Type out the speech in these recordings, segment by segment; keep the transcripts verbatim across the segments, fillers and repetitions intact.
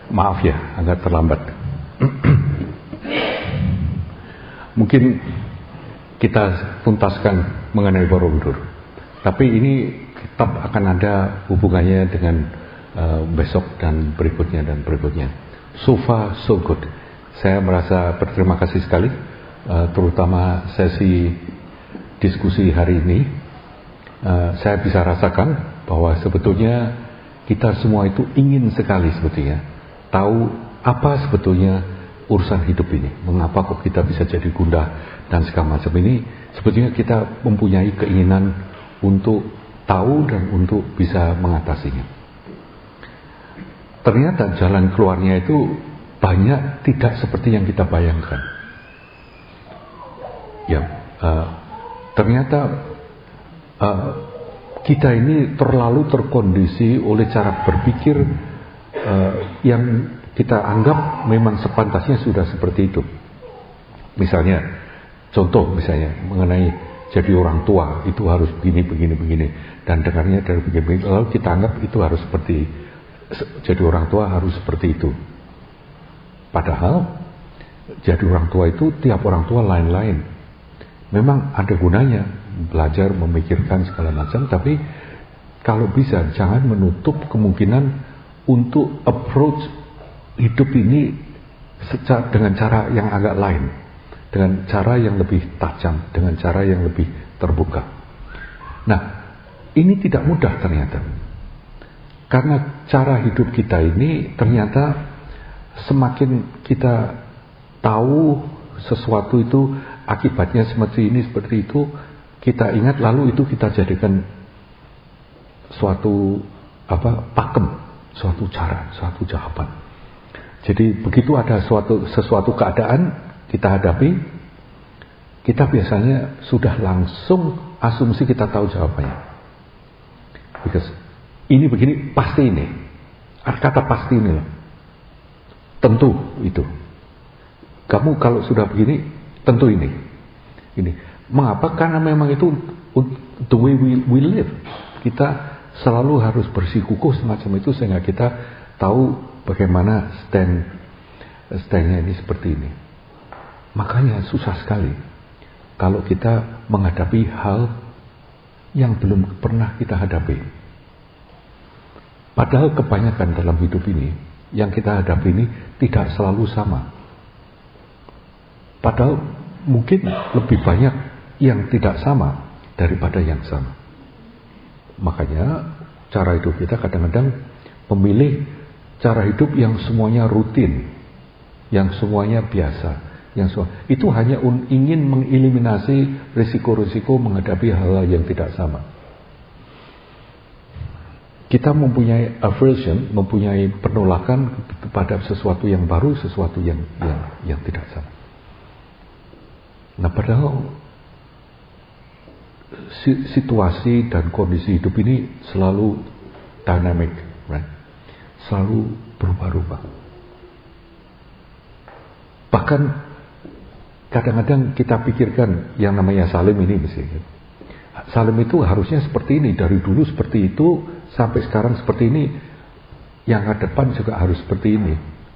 Maaf ya, agak terlambat. Mungkin kita tuntaskan mengenai Borobudur. Tapi ini tetap akan ada hubungannya dengan uh, besok dan berikutnya dan berikutnya. So far so good. Saya merasa berterima kasih sekali, uh, terutama sesi diskusi hari ini. Uh, saya bisa rasakan bahwa sebetulnya kita semua itu ingin sekali sebetulnya tahu apa sebetulnya urusan hidup ini, mengapa kok kita bisa jadi gundah dan segala macam ini. Sebetulnya kita mempunyai keinginan untuk tahu dan untuk bisa mengatasinya. Ternyata jalan keluarnya itu banyak tidak seperti yang kita bayangkan. Ya, uh, ternyata uh, kita ini terlalu terkondisi oleh cara berpikir Uh, yang kita anggap memang sepantasnya sudah seperti itu. Misalnya, contoh misalnya mengenai jadi orang tua itu harus begini, begini, begini, dan dengarnya dari begini, begini, lalu kita anggap itu harus seperti jadi orang tua harus seperti itu. Padahal jadi orang tua itu tiap orang tua lain-lain. Memang ada gunanya belajar memikirkan segala macam, tapi kalau bisa jangan menutup kemungkinan untuk approach hidup ini secara, dengan cara yang agak lain, dengan cara yang lebih tajam, dengan cara yang lebih terbuka. Nah, ini tidak mudah ternyata, karena cara hidup kita ini ternyata semakin kita tahu sesuatu itu akibatnya seperti ini, seperti itu, kita ingat lalu itu kita jadikan suatu apa pakem, suatu cara, suatu jawaban. Jadi begitu ada suatu sesuatu keadaan kita hadapi, kita biasanya sudah langsung asumsi kita tahu jawabannya. Because ini begini, pasti ini. Kata pasti ini loh. Tentu itu. Kamu kalau sudah begini, tentu ini. Ini. Mengapa? Karena memang itu the way we, we live. Kita selalu harus bersikukuh semacam itu sehingga kita tahu bagaimana stand standnya ini seperti ini. Makanya susah sekali kalau kita menghadapi hal yang belum pernah kita hadapi. Padahal kebanyakan dalam hidup ini yang kita hadapi ini tidak selalu sama. Padahal mungkin lebih banyak yang tidak sama daripada yang sama. Makanya cara hidup kita kadang-kadang memilih cara hidup yang semuanya rutin, yang semuanya biasa, yang semua, itu hanya un, ingin mengeliminasi risiko-risiko menghadapi hal-hal yang tidak sama. Kita mempunyai aversion, mempunyai penolakan kepada sesuatu yang baru, sesuatu yang yang, yang tidak sama. Nah, padahal situasi dan kondisi hidup ini selalu dynamic, right? Selalu berubah-ubah. Bahkan kadang-kadang kita pikirkan yang namanya Salim ini misalnya. Salim itu harusnya seperti ini, dari dulu seperti itu sampai sekarang seperti ini, yang ke depan juga harus seperti ini.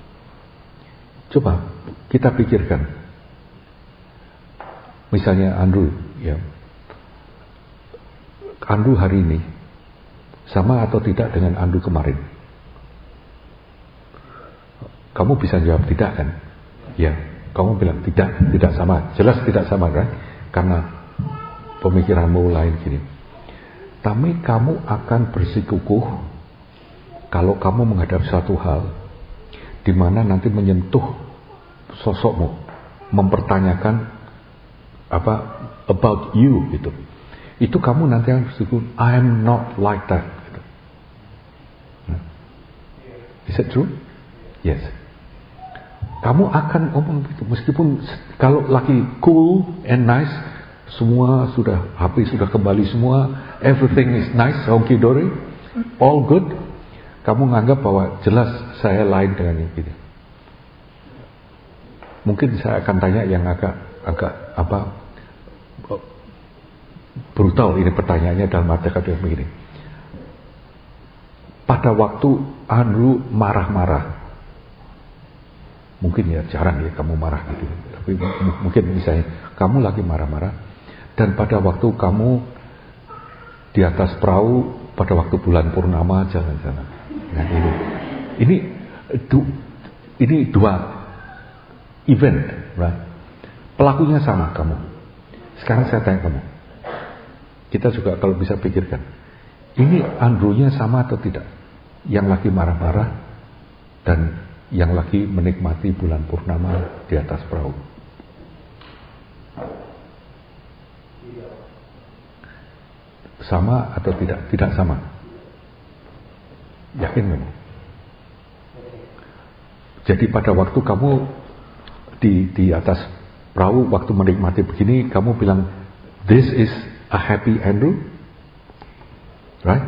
Coba kita pikirkan. Misalnya Andrew, ya. Andrew hari ini sama atau tidak dengan Andrew kemarin? Kamu bisa jawab tidak kan? Ya, kamu bilang tidak, tidak sama. Jelas tidak sama kan? Karena pemikiranmu lain gini. Tapi kamu akan bersikukuh kalau kamu menghadapi suatu hal di mana nanti menyentuh sosokmu, mempertanyakan apa about you gitu. Itu kamu nanti akan bersikukuh, I am not like that. Gitu. Is it true? Yes. Kamu akan ngomong begitu, meskipun kalau lagi cool and nice, semua sudah H P sudah kembali semua, everything is nice, honky dory, all good. Kamu menganggap bahwa jelas saya lain dengan yang gitu. Mungkin saya akan tanya yang agak agak apa brutal ini pertanyaannya dalam arti kata begini. Pada waktu Andrew marah-marah, mungkin ya jarang ya kamu marah gitu, tapi m- mungkin misalnya kamu lagi marah-marah dan pada waktu kamu di atas perahu pada waktu bulan purnama jalan-jalan. Nah ini, ini, du, ini dua event, right? Pelakunya sama kamu. Sekarang saya tanya kamu, kita juga kalau bisa pikirkan, ini Andrew-nya sama atau tidak? Yang lagi marah-marah dan yang lagi menikmati bulan purnama di atas perahu. Sama atau tidak? Tidak sama. Yakin memang. Jadi pada waktu kamu di di atas perahu waktu menikmati begini, kamu bilang this is a happy Andrew, right?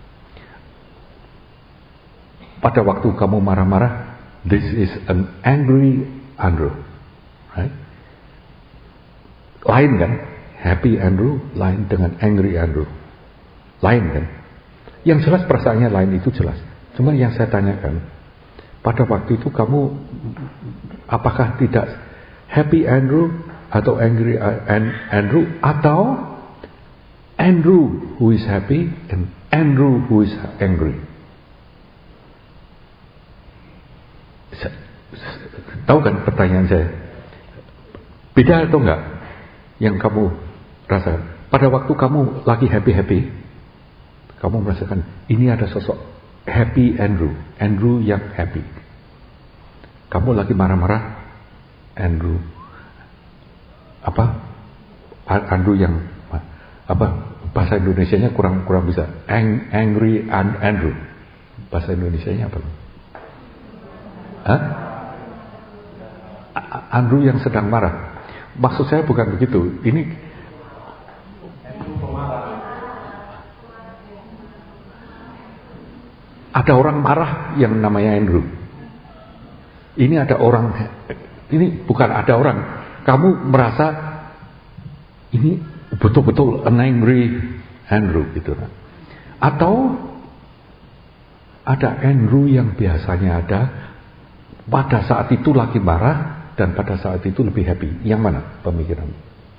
Pada waktu kamu marah-marah, this is an angry Andrew, right? Lain kan? Happy Andrew lain dengan angry Andrew. Lain kan? Yang jelas perasaannya lain itu jelas. Cuma yang saya tanyakan, pada waktu itu kamu apakah tidak happy Andrew atau angry Andrew, atau Andrew who is happy and Andrew who is angry? Tahu kan pertanyaan saya? Beda atau enggak yang kamu rasakan? Pada waktu kamu lagi happy-happy, kamu merasakan ini ada sosok happy Andrew, Andrew yang happy. Kamu lagi marah-marah, Andrew apa? Andrew yang apa? Bahasa Indonesianya kurang kurang bisa. Ang, angry and Andrew. Bahasa Indonesianya apa? Hah? Andrew yang sedang marah. Maksud saya bukan begitu. Ini ada orang marah yang namanya Andrew. Ini ada orang, ini bukan ada orang. Kamu merasa ini betul-betul an angry Andrew gitu. Atau ada Andrew yang biasanya ada pada saat itu lagi marah dan pada saat itu lebih happy. Yang mana pemikiran?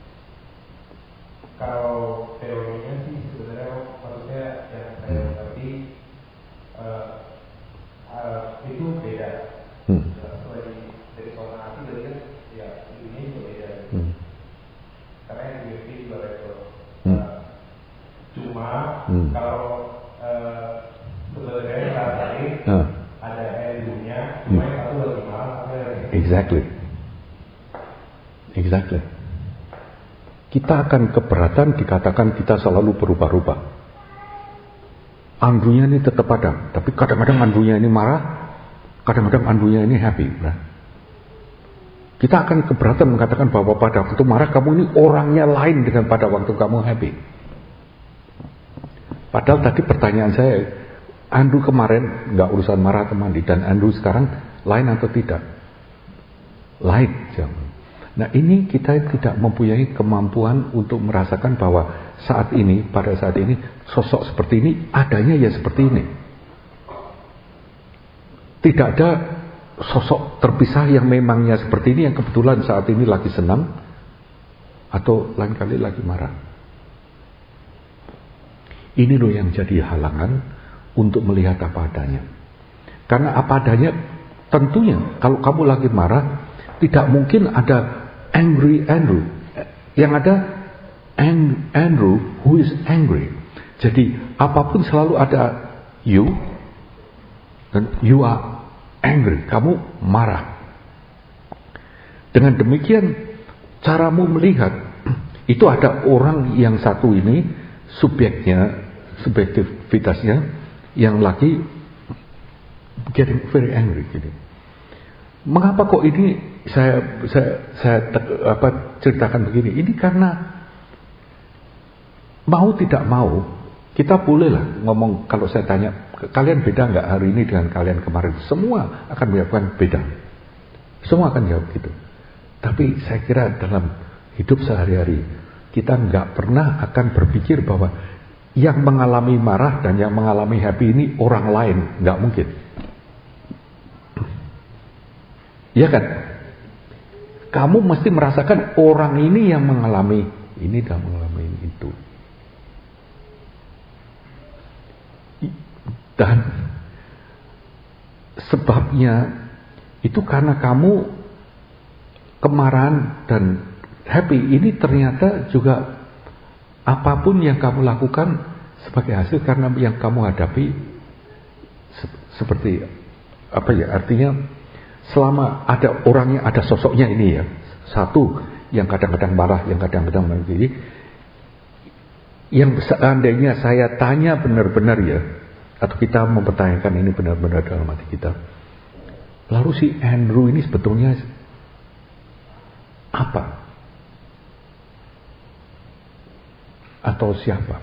Kalau teorinya sih sebenarnya maksudnya yang saya ngerti hmm. uh, uh, itu beda. Hmm. Dari dari soal hati dari kan ya ini juga beda. Hmm. Karena yang di juga level. Hmm. Uh, cuma hmm. kalau uh, sebenarnya saat ini uh. ada Andrew-nya, cuma yang satu lagi marah, satu lagi. Exactly. Exactly. Kita akan keberatan dikatakan kita selalu berubah-ubah. Andrew-nya ini tetap ada, tapi kadang-kadang Andrew-nya ini marah, kadang-kadang Andrew-nya ini happy. Nah, kita akan keberatan mengatakan bahwa pada waktu marah kamu ini orangnya lain dengan pada waktu kamu happy. Padahal tadi pertanyaan saya, Andrew kemarin nggak urusan marah atau mandi, dan Andrew sekarang lain atau tidak? Lain. Nah ini kita tidak mempunyai kemampuan untuk merasakan bahwa saat ini, pada saat ini, sosok seperti ini adanya ya seperti ini. Tidak ada sosok terpisah yang memangnya seperti ini, yang kebetulan saat ini lagi senang atau lain kali lagi marah. Ini loh yang jadi halangan untuk melihat apa adanya. Karena apa adanya tentunya kalau kamu lagi marah, tidak mungkin ada angry Andrew. Yang ada Andrew who is angry. Jadi apapun selalu ada you, dan you are angry. Kamu marah. Dengan demikian caramu melihat itu ada orang yang satu ini subjeknya, subjektivitasnya yang lagi getting very angry gitu. Mengapa kok ini saya saya saya apa ceritakan begini? Ini karena mau tidak mau kita bolehlah ngomong. Kalau saya tanya kalian beda nggak hari ini dengan kalian kemarin, semua akan menjawabkan beda. Semua akan jawab gitu. Tapi saya kira dalam hidup sehari-hari kita nggak pernah akan berpikir bahwa yang mengalami marah dan yang mengalami happy ini orang lain, nggak mungkin. Ya kan? Kamu mesti merasakan orang ini yang mengalami ini dan mengalami itu. Dan sebabnya itu karena kamu kemarahan dan happy ini ternyata juga apapun yang kamu lakukan sebagai hasil karena yang kamu hadapi se- seperti apa ya, artinya selama ada orangnya, ada sosoknya ini ya, satu yang kadang-kadang marah, yang kadang-kadang begini, yang seandainya saya tanya benar-benar ya, atau kita mempertanyakan ini benar-benar dalam hati kita, lalu si Andrew ini sebetulnya apa? Atau siapa?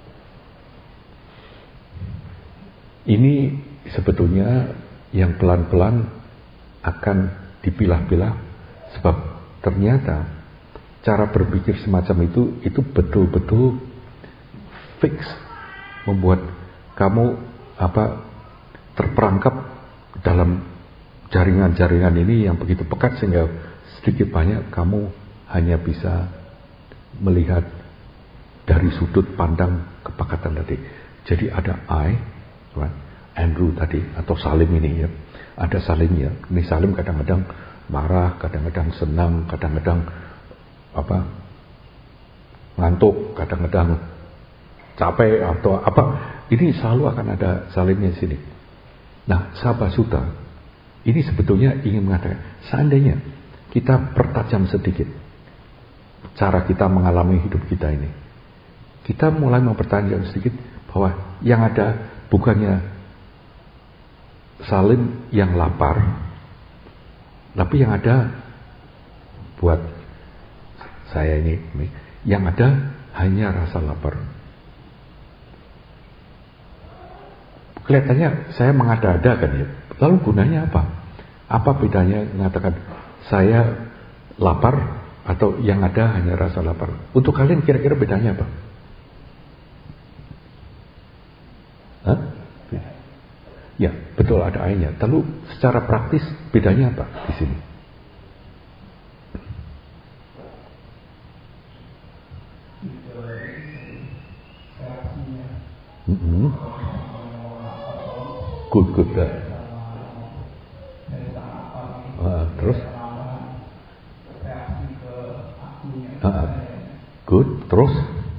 Ini sebetulnya yang pelan-pelan akan dipilah-pilah, sebab ternyata cara berpikir semacam itu itu betul-betul fix, membuat kamu apa terperangkap dalam jaringan-jaringan ini yang begitu pekat sehingga sedikit banyak kamu hanya bisa melihat dari sudut pandang kepekatan tadi. Jadi ada I, right? Andrew tadi atau Salim ini ya, ada Salimnya. Ini Salim kadang-kadang marah, kadang-kadang senang, kadang-kadang apa ngantuk, kadang-kadang capek atau apa. Ini selalu akan ada Salimnya di sini. Nah, sahabat Sutta ini sebetulnya ingin mengatakan, seandainya kita pertajam sedikit cara kita mengalami hidup kita ini, kita mulai mempertajam sedikit bahwa yang ada bukannya Salim yang lapar, tapi yang ada buat saya ini, yang ada hanya rasa lapar. Kelihatannya saya mengada-adakan ya. Lalu gunanya apa? Apa bedanya mengatakan saya lapar atau yang ada hanya rasa lapar? Untuk kalian kira-kira bedanya apa? Hah? Ya, betul ada ayatnya. Lalu secara praktis bedanya apa di sini? Mm-hmm. Good, good. Uh. Uh, terus? Uh, good, terus?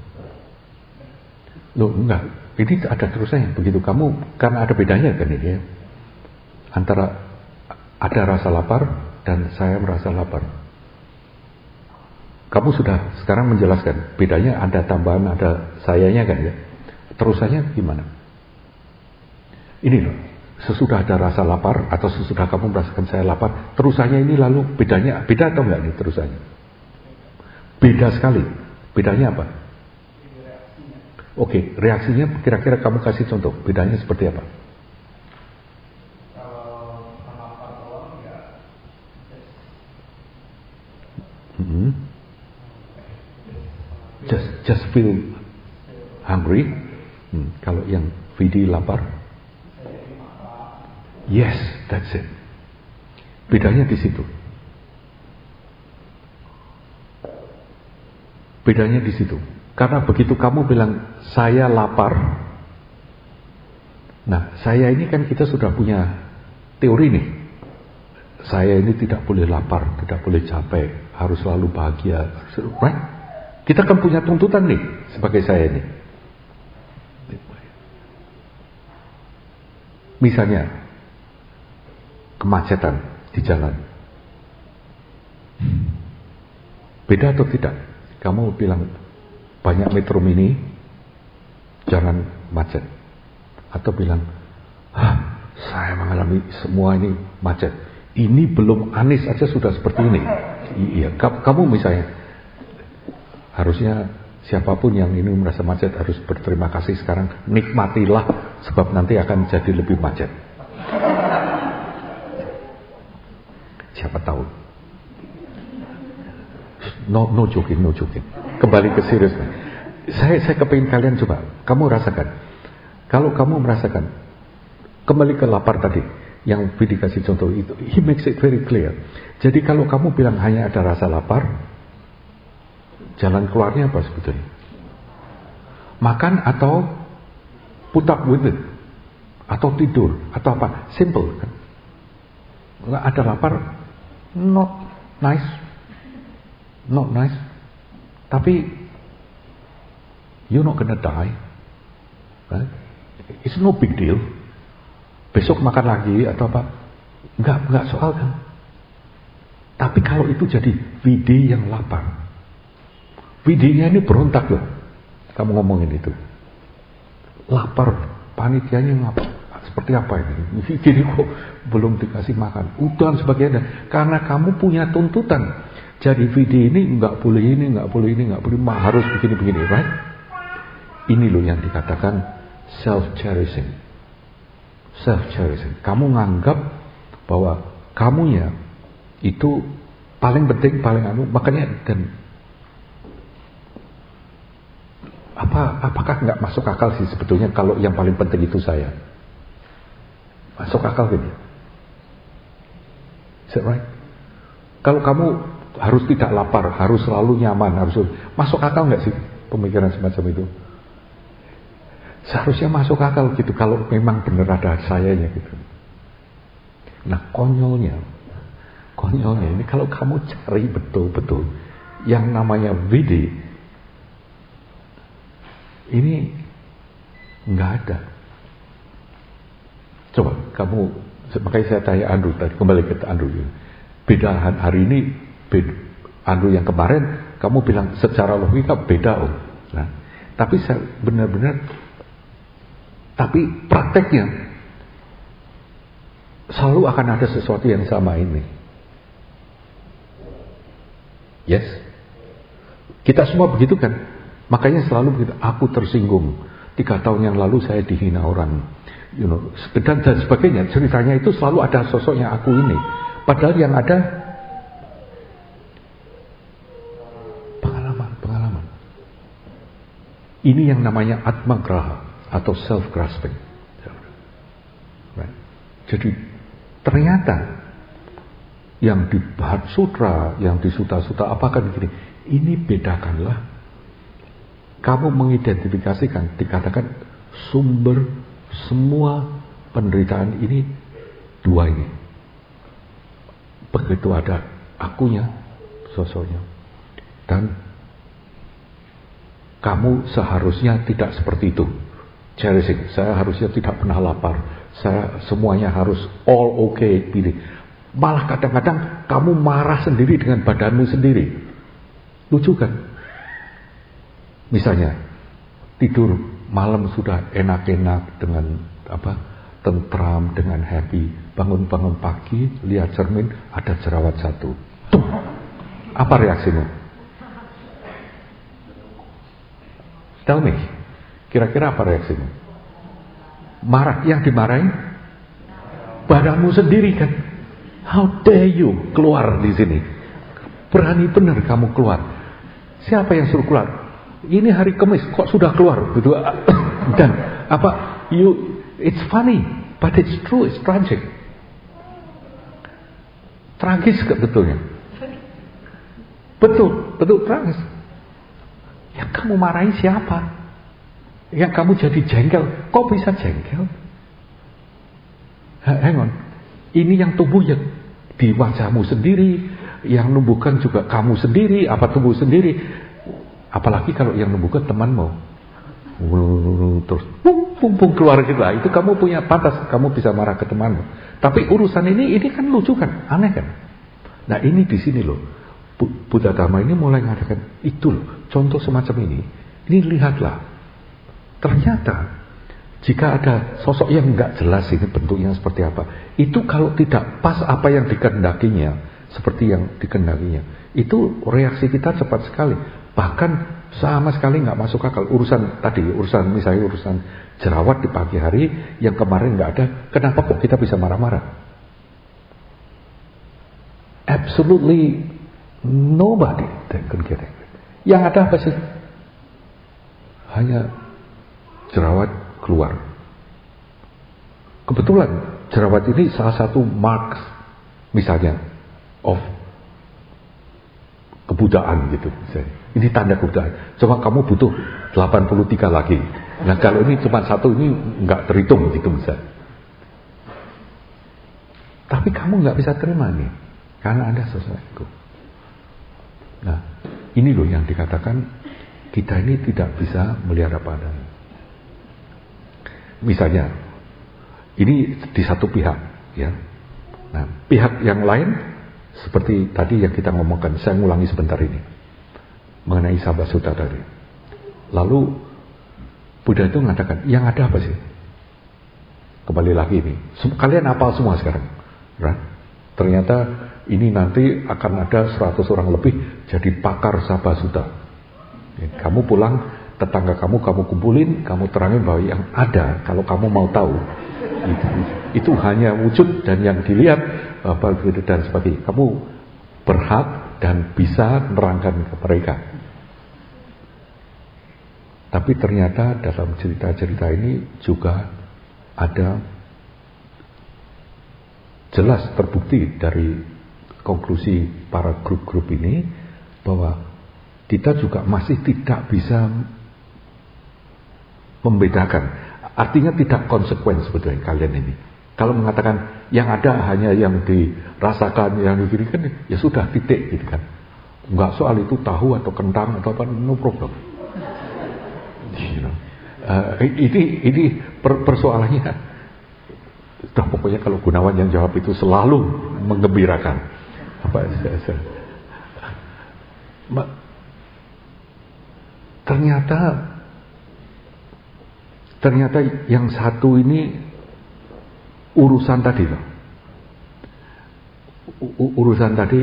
Loh, enggak. Ini ada terusnya. Begitu kamu, karena ada bedanya kan ini ya, antara ada rasa lapar dan saya merasa lapar. Kamu sudah sekarang menjelaskan bedanya, ada tambahan, ada sayanya kan ya. Terusannya gimana? Ini loh, sesudah ada rasa lapar atau sesudah kamu merasakan saya lapar, terusannya ini lalu bedanya, beda atau enggak nih terusannya? Beda sekali. Bedanya apa? Oke, reaksinya kira-kira kamu kasih contoh, bedanya seperti apa? Hmm. Just just feel hungry. Hmm. Kalau yang V D lapar, yes, that's it. Bedanya di situ. Bedanya di situ. Karena begitu kamu bilang saya lapar, nah saya ini kan kita sudah punya teori nih. Saya ini tidak boleh lapar, tidak boleh capek, harus selalu bahagia, right? Kita kan punya tuntutan nih sebagai saya ini. Misalnya kemacetan di jalan, beda atau tidak? Kamu bilang banyak metro mini, jangan macet. Atau bilang, ah, saya mengalami semua ini macet. Ini belum Anies aja sudah seperti ini. Iya, kamu misalnya, harusnya siapapun yang ini merasa macet harus berterima kasih sekarang. Nikmatilah, sebab nanti akan jadi lebih macet. Siapa tahu. No, no joking, no joking. Kembali ke serius. Saya saya kepingin kalian coba, kamu rasakan. Kalau kamu merasakan, kembali ke lapar tadi. yang Bidi kasih contoh itu, he makes it very clear. Jadi kalau kamu bilang hanya ada rasa lapar, jalan keluarnya apa sebetulnya? Makan atau put up with it, atau tidur, atau apa? Simple kan? Nggak ada lapar, not nice, not nice. Tapi you're not gonna die, right? It's no big deal. Besok makan lagi atau apa? Enggak, enggak soal kan. Tapi kalau itu jadi V D yang lapar, V D-nya ini berontak loh. Kamu ngomongin itu, lapar, panitianya ngapa? Seperti apa ini? Jadi kok belum dikasih makan? Udah sebagainya. Karena kamu punya tuntutan. Jadi V D ini enggak boleh ini, enggak boleh ini, enggak boleh, harus begini-begini, right? Ini loh yang dikatakan self-cherishing. Self-cherishing. Kamu nganggap bahwa kamunya itu paling penting, paling anu, makanya dan apa apakah nggak masuk akal sih sebetulnya kalau yang paling penting itu saya? Masuk akal gini? Is that right? Kalau kamu harus tidak lapar, harus selalu nyaman, harus masuk akal nggak sih pemikiran semacam itu? Seharusnya masuk akal gitu kalau memang benar ada sayanya gitu. Nah konyolnya, konyolnya ini kalau kamu cari betul-betul yang namanya V D, ini nggak ada. Coba kamu, makanya saya tanya Andrew tadi, kembali ke Andrew. Beda hari ini, beda, Andrew yang kemarin, kamu bilang secara logika beda om. Nah, tapi saya benar-benar. Tapi prakteknya selalu akan ada sesuatu yang sama ini. Yes? Kita semua begitu kan? Makanya selalu begitu. Aku tersinggung. Tiga tahun yang lalu saya dihina orang. You know, dan, dan sebagainya. Ceritanya itu selalu ada sosoknya aku ini. Padahal yang ada pengalaman-pengalaman. Ini yang namanya atma graha atau self-grasping. Right. Jadi ternyata yang di Bhat Sutra, yang di Sutta-Sutta apakah begini? Ini bedakanlah. Kamu mengidentifikasikan, dikatakan sumber semua penderitaan ini dua ini. Begitu ada akunya, sosoknya, dan kamu seharusnya tidak seperti itu. Cherishing, saya harusnya tidak pernah lapar, saya semuanya harus all okay, pilih. Malah kadang-kadang kamu marah sendiri dengan badanmu sendiri. Lucu kan? Misalnya tidur malam sudah enak-enak dengan apa? Tentram, dengan happy. Bangun-bangun pagi, lihat cermin, ada jerawat satu. Tuh. Apa reaksimu? Tell me. Kira-kira apa reaksimu? Marah. Yang dimarahin badanmu sendiri kan. How dare you keluar di sini? Berani benar kamu keluar. Siapa yang suruh keluar? Ini hari Kamis kok sudah keluar gitu. Dan apa? You, it's funny, but it's true, it's tragic. Tragis sebetulnya. Betul, betul tragis. Yang kamu marahin siapa? Yang kamu jadi jengkel. Kok bisa jengkel? Hang on. Ini yang tumbuh ya di wajahmu sendiri, yang numbuhkan juga kamu sendiri, apa tumbuh sendiri. Apalagi kalau yang numbuhkan temanmu. Terus pung, pung, pung, keluar gitu lah. Itu kamu punya pantas, kamu bisa marah ke temanmu. Tapi urusan ini ini kan lucu kan, aneh kan. Nah ini di sini loh. Buddha Dharma ini mulai mengatakan itu loh, contoh semacam ini. Ini lihatlah. Ternyata jika ada sosok yang enggak jelas ini bentuknya seperti apa, itu kalau tidak pas apa yang dikehendakinya, seperti yang dikehendakinya, itu reaksi kita cepat sekali. Bahkan sama sekali enggak masuk akal. Urusan tadi, urusan misalnya urusan jerawat di pagi hari yang kemarin enggak ada, kenapa kok kita bisa marah-marah? Absolutely nobody that can get it. Yang ada apa sih? Hanya jerawat keluar. Kebetulan jerawat ini salah satu mark misalnya of kebudayaan gitu misalnya. Ini tanda kebudayaan. Cuma kamu butuh delapan puluh tiga lagi. Nah kalau ini cuma satu, ini nggak terhitung gitu misalnya. Tapi kamu nggak bisa terima nih, karena ada sesuatu. Nah ini loh yang dikatakan kita ini tidak bisa melihara apa adanya. Misalnya ini di satu pihak, ya. Nah pihak yang lain seperti tadi yang kita ngomongkan, saya ngulangi sebentar ini mengenai sahabat Sutta tadi. Lalu Buddha itu mengatakan, yang ada apa sih? Kembali lagi ini, kalian hafal semua sekarang, right? Ternyata ini nanti akan ada seratus orang lebih jadi pakar sahabat Sutta. Kamu pulang, tetangga kamu kamu kumpulin, kamu terangin bahwa yang ada, kalau kamu mau tahu, itu, itu hanya wujud dan yang dilihat apa begitu dan sebagainya. Kamu berhak dan bisa menerangkan ke mereka. Tapi ternyata dalam cerita-cerita ini juga ada jelas terbukti dari konklusi para grup-grup ini bahwa kita juga masih tidak bisa membedakan. Artinya tidak konsekuen sebetulnya kalian ini. Kalau mengatakan yang ada hanya yang dirasakan, yang dikirikan, ya sudah titik gitu kan. Enggak soal itu tahu atau kentang atau apa, no problem. You know. uh, ini ini per, persoalannya. Sudah pokoknya kalau Gunawan yang jawab itu selalu menggembirakan. Apa? Ternyata ternyata yang satu ini urusan tadi loh. U- urusan tadi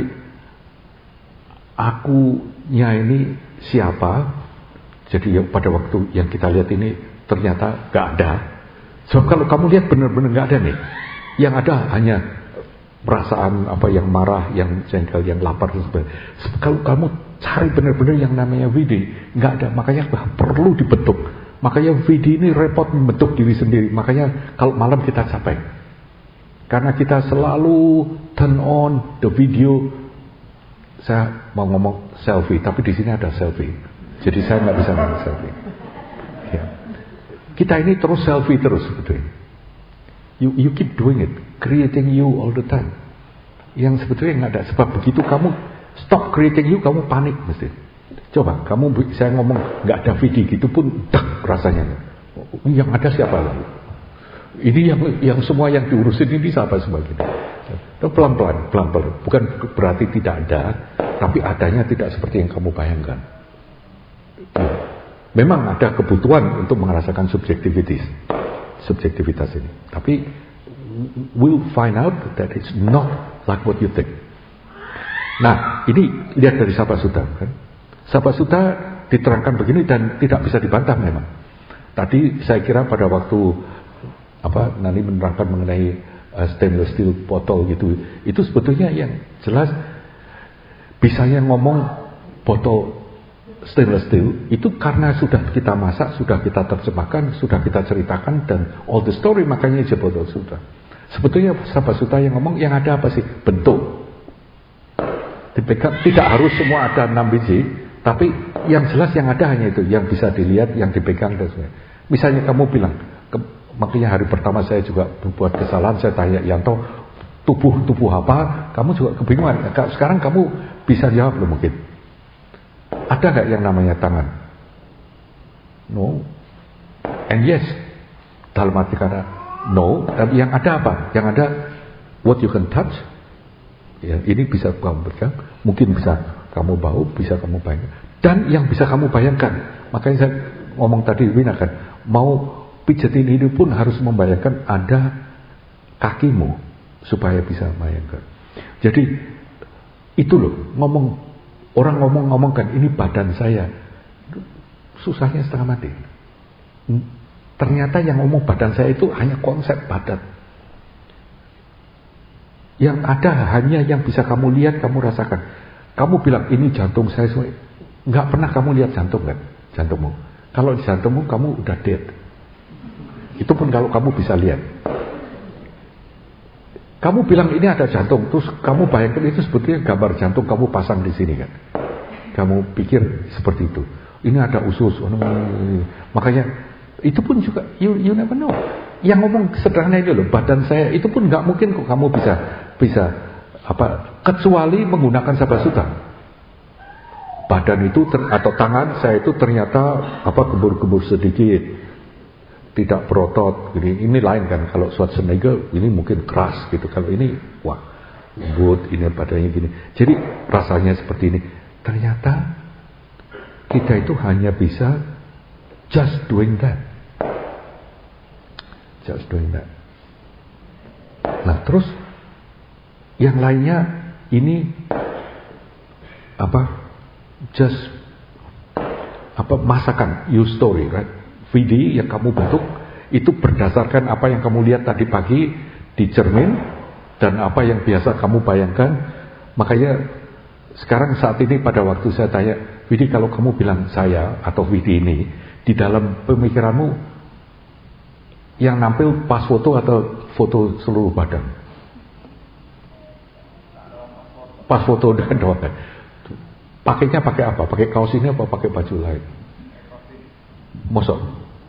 akunya ini siapa? Jadi ya, pada waktu yang kita lihat ini ternyata gak ada. Sebab so, kalau kamu lihat benar-benar gak ada nih. Yang ada hanya perasaan apa yang marah, yang jengkel, yang lapar dan sebagainya. Kalau kamu cari benar-benar yang namanya V D, gak ada. Makanya perlu dibentuk. Makanya V D ini repot membentuk diri sendiri. Makanya kalau malam kita capek. Karena kita selalu turn on the video. Saya mau ngomong selfie, tapi di sini ada selfie. Jadi saya nggak bisa ngomong selfie. Ya. Kita ini terus selfie terus sebetulnya. You, you keep doing it, creating you all the time. Yang sebetulnya nggak ada. Sebab begitu kamu stop creating you, kamu panik mesti. Coba kamu saya ngomong nggak ada V D gitu pun, dak rasanya. Yang ada siapa lagi? Ini yang yang semua yang diurusin ini siapa sebagainya. Pelan-pelan, pelan-pelan. Bukan berarti tidak ada, tapi adanya tidak seperti yang kamu bayangkan. Memang ada kebutuhan untuk merasakan subjektivitas, subjektivitas ini. Tapi we'll find out that it's not like what you think. Nah, ini lihat dari Sahabat Sutta, kan? Sahabat Sutta diterangkan begini dan tidak bisa dibantah memang. Tadi saya kira pada waktu apa Nani menerangkan mengenai uh, stainless steel botol gitu, itu sebetulnya yang jelas bisanya ngomong botol stainless steel itu karena sudah kita masak, sudah kita terjemahkan, sudah kita ceritakan dan all the story, makanya itu botol Sutta. Sebetulnya Sahabat Sutta yang ngomong yang ada apa sih? Bentuk. Dipegang, tidak harus semua ada enam biji, tapi yang jelas yang ada hanya itu, yang bisa dilihat, yang dipegang dan sebagainya. Misalnya kamu bilang, ke, makanya hari pertama saya juga membuat kesalahan, saya tanya Yanto, tubuh tubuh apa? Kamu juga kebingungan. Sekarang kamu bisa jawab loh mungkin. Ada nggak yang namanya tangan? No. And yes. Dalam arti kata no. Tapi yang ada apa? Yang ada what you can touch. Ya, ini bisa kamu pegang. Mungkin bisa kamu bau, bisa kamu bayangkan. Dan yang bisa kamu bayangkan. Makanya saya ngomong tadi Wina kan, mau pijetin ini pun harus membayangkan ada kakimu supaya bisa bayangkan. Jadi itu loh ngomong. Orang ngomong-ngomongkan ini badan saya, susahnya setengah mati. Ternyata yang ngomong badan saya itu hanya konsep badan. Yang ada hanya yang bisa kamu lihat, kamu rasakan. Kamu bilang ini jantung saya, nggak pernah kamu lihat jantung kan, jantungmu. Kalau di jantungmu kamu udah dead. Itu pun kalau kamu bisa lihat. Kamu bilang ini ada jantung, terus kamu bayangkan itu sebetulnya gambar jantung kamu pasang di sini kan. Kamu pikir seperti itu. Ini ada usus. Oh, makanya itu pun juga you, you never know. Yang ngomong sederhana ini loh, badan saya itu pun nggak mungkin kok kamu bisa bisa apa kecuali menggunakan sabasuta. Badan itu ter, atau tangan saya itu ternyata apa kebur-kebur sedikit, tidak berotot. Ini, ini lain kan. Kalau Schwarzenegger ini mungkin keras gitu. Kalau ini wah lembut, ini badannya gini. Jadi rasanya seperti ini. Ternyata kita itu hanya bisa just doing that, just doing that. Nah terus yang lainnya ini apa? Just apa masakan, you story, right? V D yang kamu bentuk itu berdasarkan apa yang kamu lihat tadi pagi di cermin dan apa yang biasa kamu bayangkan. Makanya sekarang saat ini pada waktu saya tanya, V D kalau kamu bilang saya atau V D ini di dalam pemikiranmu yang nampil pas foto atau foto seluruh badan? Pas foto dan doang. Pakainya pakai apa? Pakai kaos ini apa pakai baju lain? Mosok?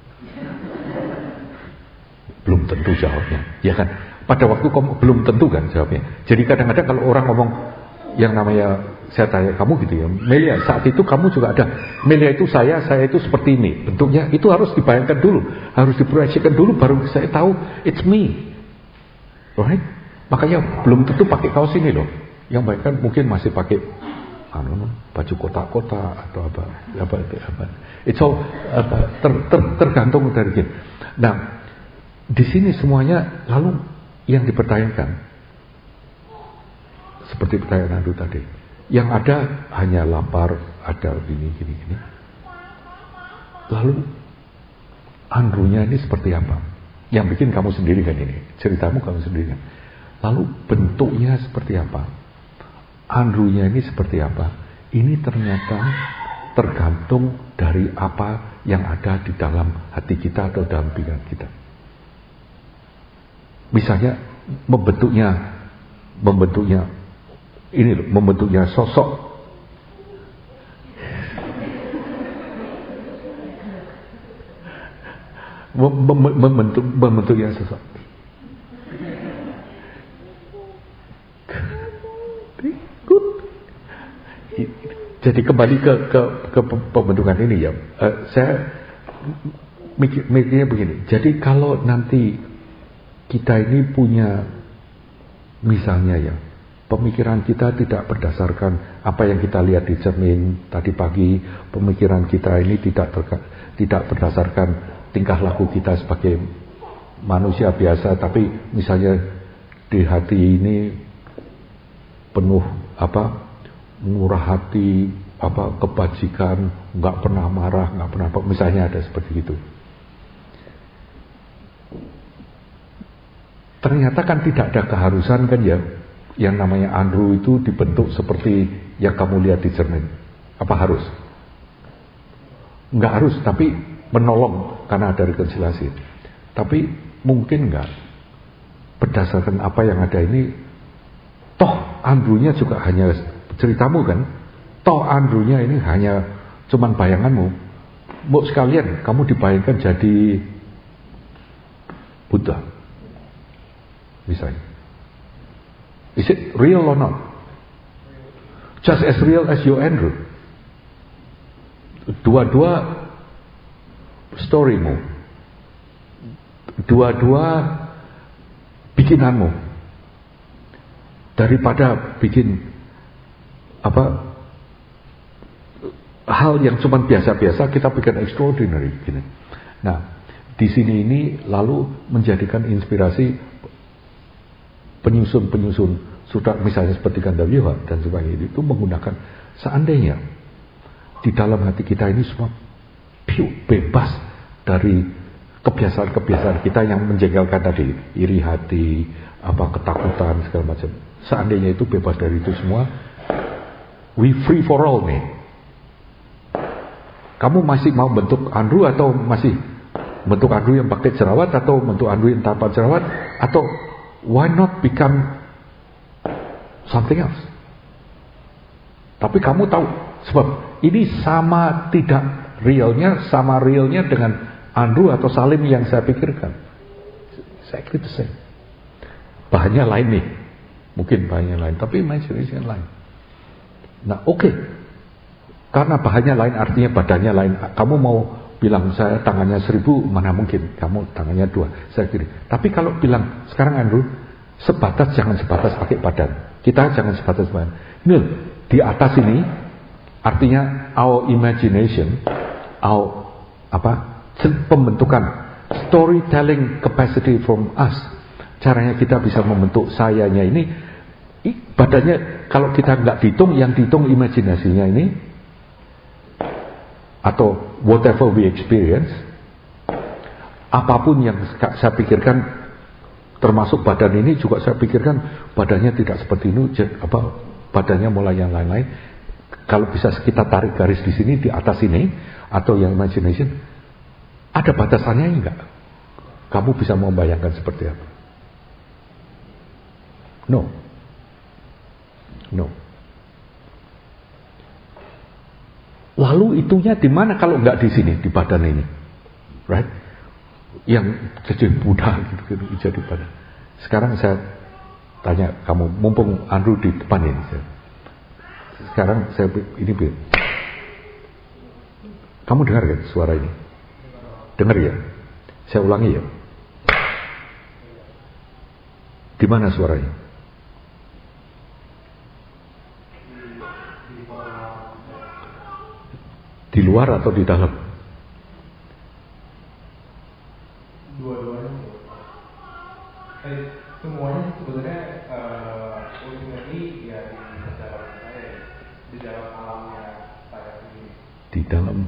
Belum tentu jawabnya, ya kan? Pada waktu kamu belum tentu kan jawabnya. Jadi kadang-kadang kalau orang ngomong yang namanya saya tanya kamu gitu ya, Melia saat itu kamu juga ada. Melia itu saya, saya itu seperti ini. Bentuknya itu harus dibayangkan dulu, harus diproyeksikan dulu baru saya tahu it's me, right? Makanya belum tentu pakai kaos ini loh. Yang baik kan mungkin masih pakai anu baju kotak-kotak atau apa apa apa. It's all apa, ter, ter, tergantung dari kita. Nah, di sini semuanya lalu yang dipertanyakan seperti pertanyaan Andu tadi. Yang ada hanya lapar, ada gini gini gini. Lalu Andrunya ini seperti apa? Yang bikin kamu sendiri kan ini. Ceritamu kamu sendiri kan. Lalu bentuknya seperti apa? Andrunya ini seperti apa? Ini ternyata tergantung dari apa yang ada di dalam hati kita atau dalam pikiran kita. Misalnya membentuknya, membentuknya ini loh, membentuknya sosok. Mem- membentuk, membentuknya sosok. Jadi kembali ke ke, ke pembentukan ini ya, uh, saya mikir, mikirnya begini. Jadi kalau nanti kita ini punya, misalnya ya, pemikiran kita tidak berdasarkan apa yang kita lihat di cermin tadi pagi, pemikiran kita ini tidak terka, tidak berdasarkan tingkah laku kita sebagai manusia biasa, tapi misalnya di hati ini penuh apa? Murah hati, apa kebajikan, nggak pernah marah, nggak pernah apa, misalnya ada seperti itu. Ternyata kan tidak ada keharusan kan ya, yang namanya Andru itu dibentuk seperti yang kamu lihat di cermin. Apa harus? Nggak harus, tapi menolong karena ada rekonsiliasi. Tapi mungkin nggak berdasarkan apa yang ada ini, toh Andrunya juga hanya ceritamu kan, toh Andrunya ini hanya cuman bayanganmu. Mau sekalian kamu dibayangkan jadi Buddha misalnya, is it real or not? Just as real as your Andrew. Dua-dua storymu, dua-dua bikinanmu, daripada bikin apa hal yang cuma biasa-biasa kita bikin extraordinary gini. Nah, di sini ini lalu menjadikan inspirasi penyusun-penyusun sudah misalnya seperti Gandavyuha dan sebagainya itu menggunakan seandainya di dalam hati kita ini semua bebas dari kebiasaan-kebiasaan kita yang menjengkelkan tadi, iri hati, apa ketakutan segala macam. Seandainya itu bebas dari itu semua, we free for all nih. Kamu masih mau bentuk Andrew atau masih bentuk Andrew yang pakai jerawat atau bentuk Andrew yang tanpa jerawat, atau why not become something else? Tapi kamu tahu, sebab ini sama tidak realnya, sama realnya dengan Andrew atau Salim yang saya pikirkan. Exactly the same. Bahannya lain nih, mungkin bahannya lain, tapi imagination lain. Nah oke, okay. Karena bahannya lain artinya badannya lain. Kamu mau bilang saya tangannya seribu, mana mungkin? Kamu tangannya dua, saya kiri. Tapi kalau bilang sekarang Andrew, sebatas jangan sebatas pakai badan. Kita jangan sebatas badan. Ini di atas ini artinya our imagination, our apa? Pembentukan storytelling capacity from us. Caranya kita bisa membentuk sayanya ini, badannya kalau kita nggak dihitung, yang dihitung imajinasinya ini, atau whatever we experience, apapun yang saya pikirkan, termasuk badan ini juga saya pikirkan badannya tidak seperti ini, apa badannya mulai yang lain-lain. Kalau bisa kita tarik garis di sini, di atas ini, atau yang imagination, ada batasannya enggak? Kamu bisa membayangkan seperti apa? No, no. Lalu itunya di mana kalau enggak di sini, di badan ini, right? Yang jadi Buddha gitu, gitu jadi badan. Sekarang saya tanya kamu, mumpung Andrew di depan ini, saya, sekarang saya ini, kamu dengar kan suara ini? Dengar ya? Saya ulangi ya. Di mana suaranya? Di luar atau di dalam? Dua-duanya. Eh, semuanya sebenarnya uh, ultimately ya di dalam saya, di dalam alamnya saya sendiri. Di dalam.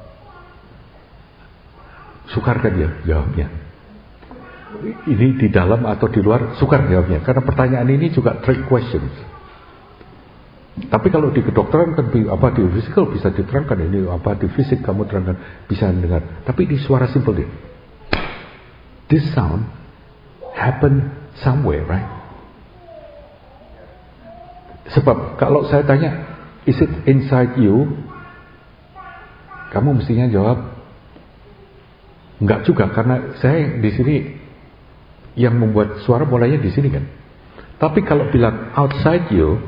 Sukar kan ya jawabnya? Ini di dalam atau di luar? Sukar jawabnya. Karena pertanyaan ini juga trick questions. Tapi kalau di kedokteran kan apa di physical bisa diterangkan, ini apa di fisik kamu terangkan bisa dengar. Tapi di suara simple deh. This sound happen somewhere, right? Sebab kalau saya tanya, is it inside you? Kamu mestinya jawab enggak juga, karena saya di sini yang membuat suara mulainya di sini kan. Tapi kalau bilang outside you,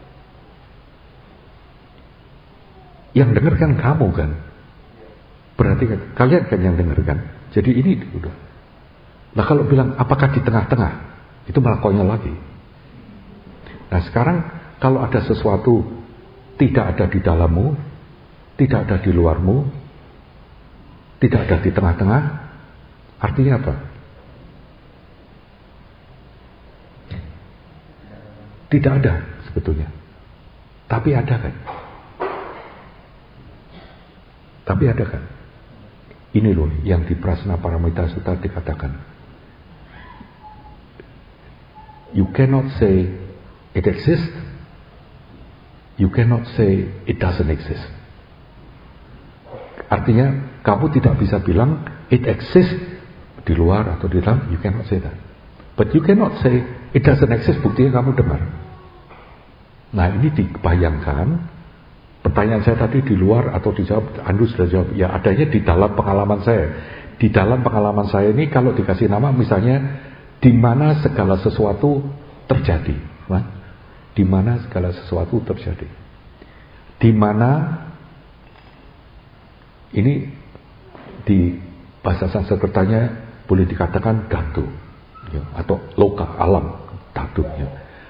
yang dengar kan kamu kan. Berarti kan, kalian kan yang dengar kan. Jadi ini udah. Nah kalau bilang apakah di tengah-tengah, itu malah konyol lagi. Nah sekarang kalau ada sesuatu tidak ada di dalammu, tidak ada di luarmu, tidak ada di tengah-tengah, artinya apa? Tidak ada sebetulnya. Tapi ada kan? Tapi ada kan? Ini loh yang di Prasna Paramita Sutta dikatakan. You cannot say it exists. You cannot say it doesn't exist. Artinya kamu tidak bisa bilang it exists di luar atau di dalam. You cannot say that. But you cannot say it doesn't exist. Buktinya kamu dengar. Nah ini dibayangkan. Pertanyaan saya tadi di luar atau dijawab, Andrew sudah jawab, ya adanya di dalam pengalaman saya. Di dalam pengalaman saya ini kalau dikasih nama misalnya di mana segala sesuatu terjadi, nah, di mana segala sesuatu terjadi, di mana ini di bahasa Sanskertanya boleh dikatakan dhatu, ya, atau loka alam dhatu. Ya.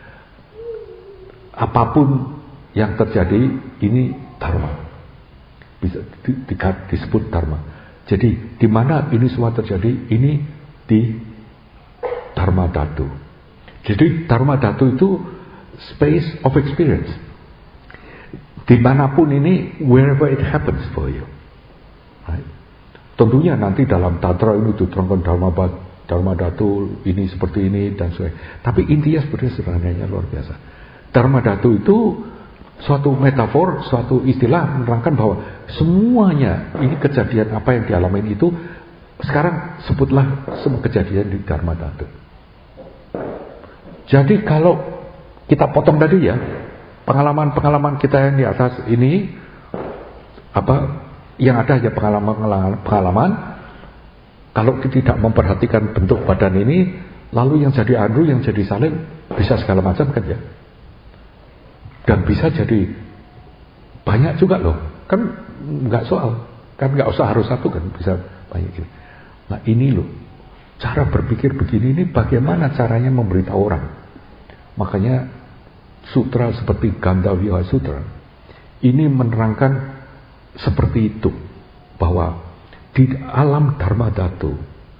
Apapun yang terjadi ini dharma, bisa di, di, disebut dharma. Jadi di mana ini semua terjadi, ini di dharma dhatu. Jadi dharma dhatu itu space of experience. Dimanapun ini, wherever it happens for you. Right? Tentunya nanti dalam tantra ini diterangkan dharma dharma dhatu ini seperti ini dan sebagainya. Tapi intinya sebenarnya sederhananya luar biasa. Dharma dhatu itu suatu metafor, suatu istilah menerangkan bahwa semuanya ini kejadian apa yang dialami itu sekarang sebutlah semua kejadian di dharma dhatu. Jadi kalau kita potong tadi ya, pengalaman-pengalaman kita yang di atas ini, apa yang ada ya pengalaman-pengalaman. Kalau kita tidak memperhatikan bentuk badan ini, lalu yang jadi Andrew, yang jadi Salim, bisa segala macam kan ya. Dan bisa jadi banyak juga loh. Kan nggak soal, kan nggak usah harus satu kan, bisa banyak gitu. Nah ini loh, cara berpikir begini ini bagaimana caranya memberitahu orang. Makanya sutra seperti Gandhaviha Sutra ini menerangkan seperti itu, bahwa di alam Dharma Dhatu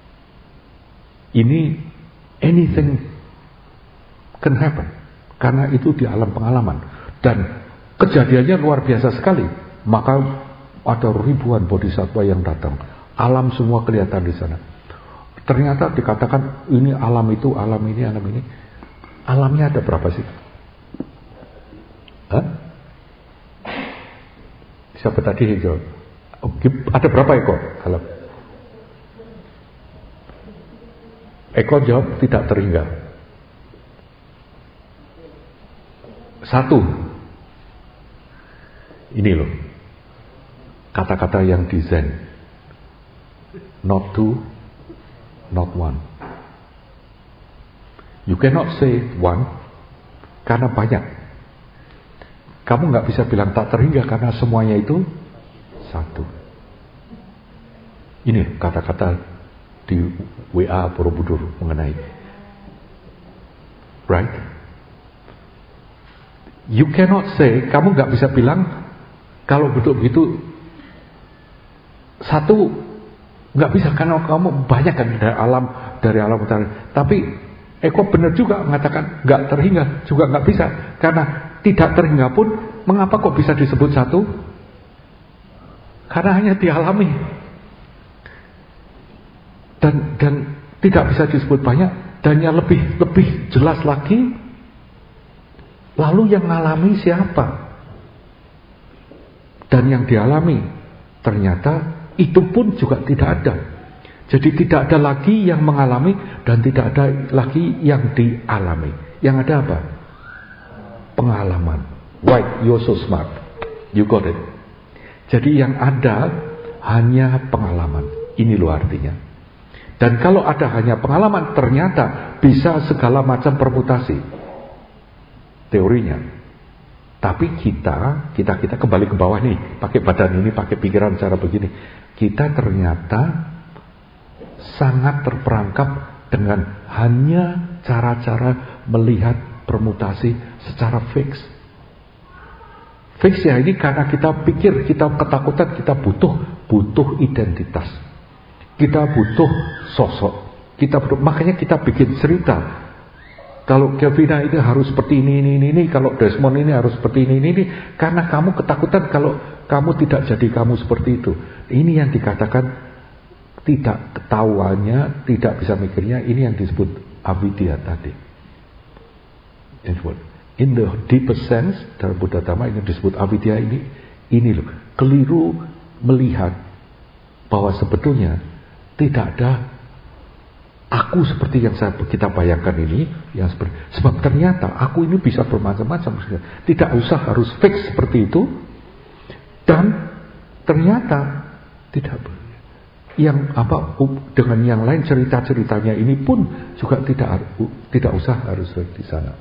ini anything can happen, karena itu di alam pengalaman dan kejadiannya luar biasa sekali. Maka ada ribuan bodhisattva yang datang, alam semua kelihatan di sana. Ternyata dikatakan ini alam itu, alam ini, alam ini. Alamnya ada berapa sih? Hah? Siapa tadi hijau? Ada berapa ekor alam? Eko jawab tidak terhingga. Satu. Ini loh, kata-kata yang di Zen. Not two, not one. You cannot say one, karena banyak. Kamu nggak bisa bilang tak terhingga karena semuanya itu satu. Ini kata-kata di W A Borobudur mengenai, right? You cannot say, kamu nggak bisa bilang kalau bentuk begitu satu, nggak bisa karena kamu banyak kan dari alam dari alam utara. Tapi Eko benar juga mengatakan nggak terhingga juga nggak bisa, karena tidak terhingga pun mengapa kok bisa disebut satu? Karena hanya dialami dan dan tidak bisa disebut banyak. Dan yang lebih lebih jelas lagi, lalu yang mengalami siapa? Dan yang dialami ternyata itu pun juga tidak ada. Jadi tidak ada lagi yang mengalami dan tidak ada lagi yang dialami. Yang ada apa? Pengalaman. Right, you're so smart. You got it. Jadi yang ada hanya pengalaman. Ini loh artinya. Dan kalau ada hanya pengalaman, ternyata bisa segala macam permutasi teorinya. Tapi kita, kita kita kembali ke bawah nih, pakai badan ini, pakai pikiran cara begini. Kita ternyata sangat terperangkap dengan hanya cara-cara melihat permutasi secara fix. Fix ya ini karena kita pikir, kita ketakutan, kita butuh butuh identitas. Kita butuh sosok. Kita butuh, makanya kita bikin cerita. Kalau Kevina ini harus seperti ini, ini, ini, ini. Kalau Desmond ini harus seperti ini, ini, ini. Karena kamu ketakutan kalau kamu tidak jadi kamu seperti itu. Ini yang dikatakan tidak ketahuannya, tidak bisa mikirnya. Ini yang disebut avidya tadi. In the deepest sense, dalam Buddha Dhamma ini disebut avidya ini. Ini loh, keliru melihat bahwa sebetulnya tidak ada aku seperti yang saya, kita bayangkan ini, yang seperti, sebab ternyata aku ini bisa bermacam-macam. Tidak usah harus fix seperti itu. Dan ternyata tidak, yang apa dengan yang lain cerita-ceritanya ini pun juga tidak tidak usah harus di sana.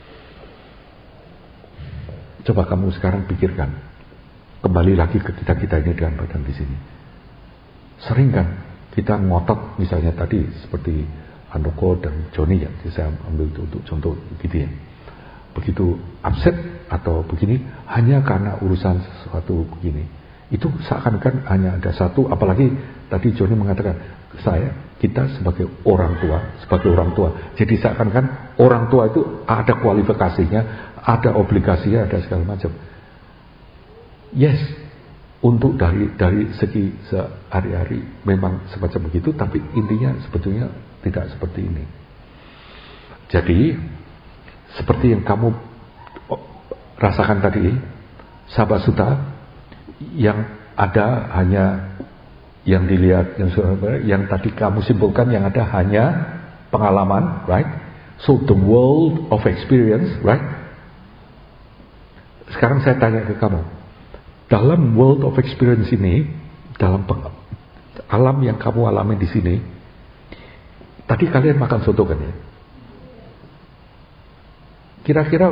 Coba kamu sekarang pikirkan, kembali lagi ke kita kita ini dengan badan di sini. Sering kan kita ngotot misalnya tadi seperti Andoko dan Joni ya, saya ambil itu untuk contoh gitu ya. Begitu upset atau begini hanya karena urusan sesuatu begini. Itu seakan-akan hanya ada satu, apalagi tadi Joni mengatakan saya, kita sebagai orang tua, sebagai orang tua. Jadi seakan-akan orang tua itu ada kualifikasinya, ada obligasinya, ada segala macam. Yes, untuk dari dari segi sehari-hari memang semacam begitu, tapi intinya sebetulnya tidak seperti ini. Jadi seperti yang kamu rasakan tadi, Sabha Sutta, yang ada hanya yang dilihat, yang yang tadi kamu simpulkan yang ada hanya pengalaman, right? So the world of experience, right? Sekarang saya tanya ke kamu, dalam world of experience ini, dalam alam yang kamu alami di sini, tadi kalian makan soto kan ya? Kira-kira,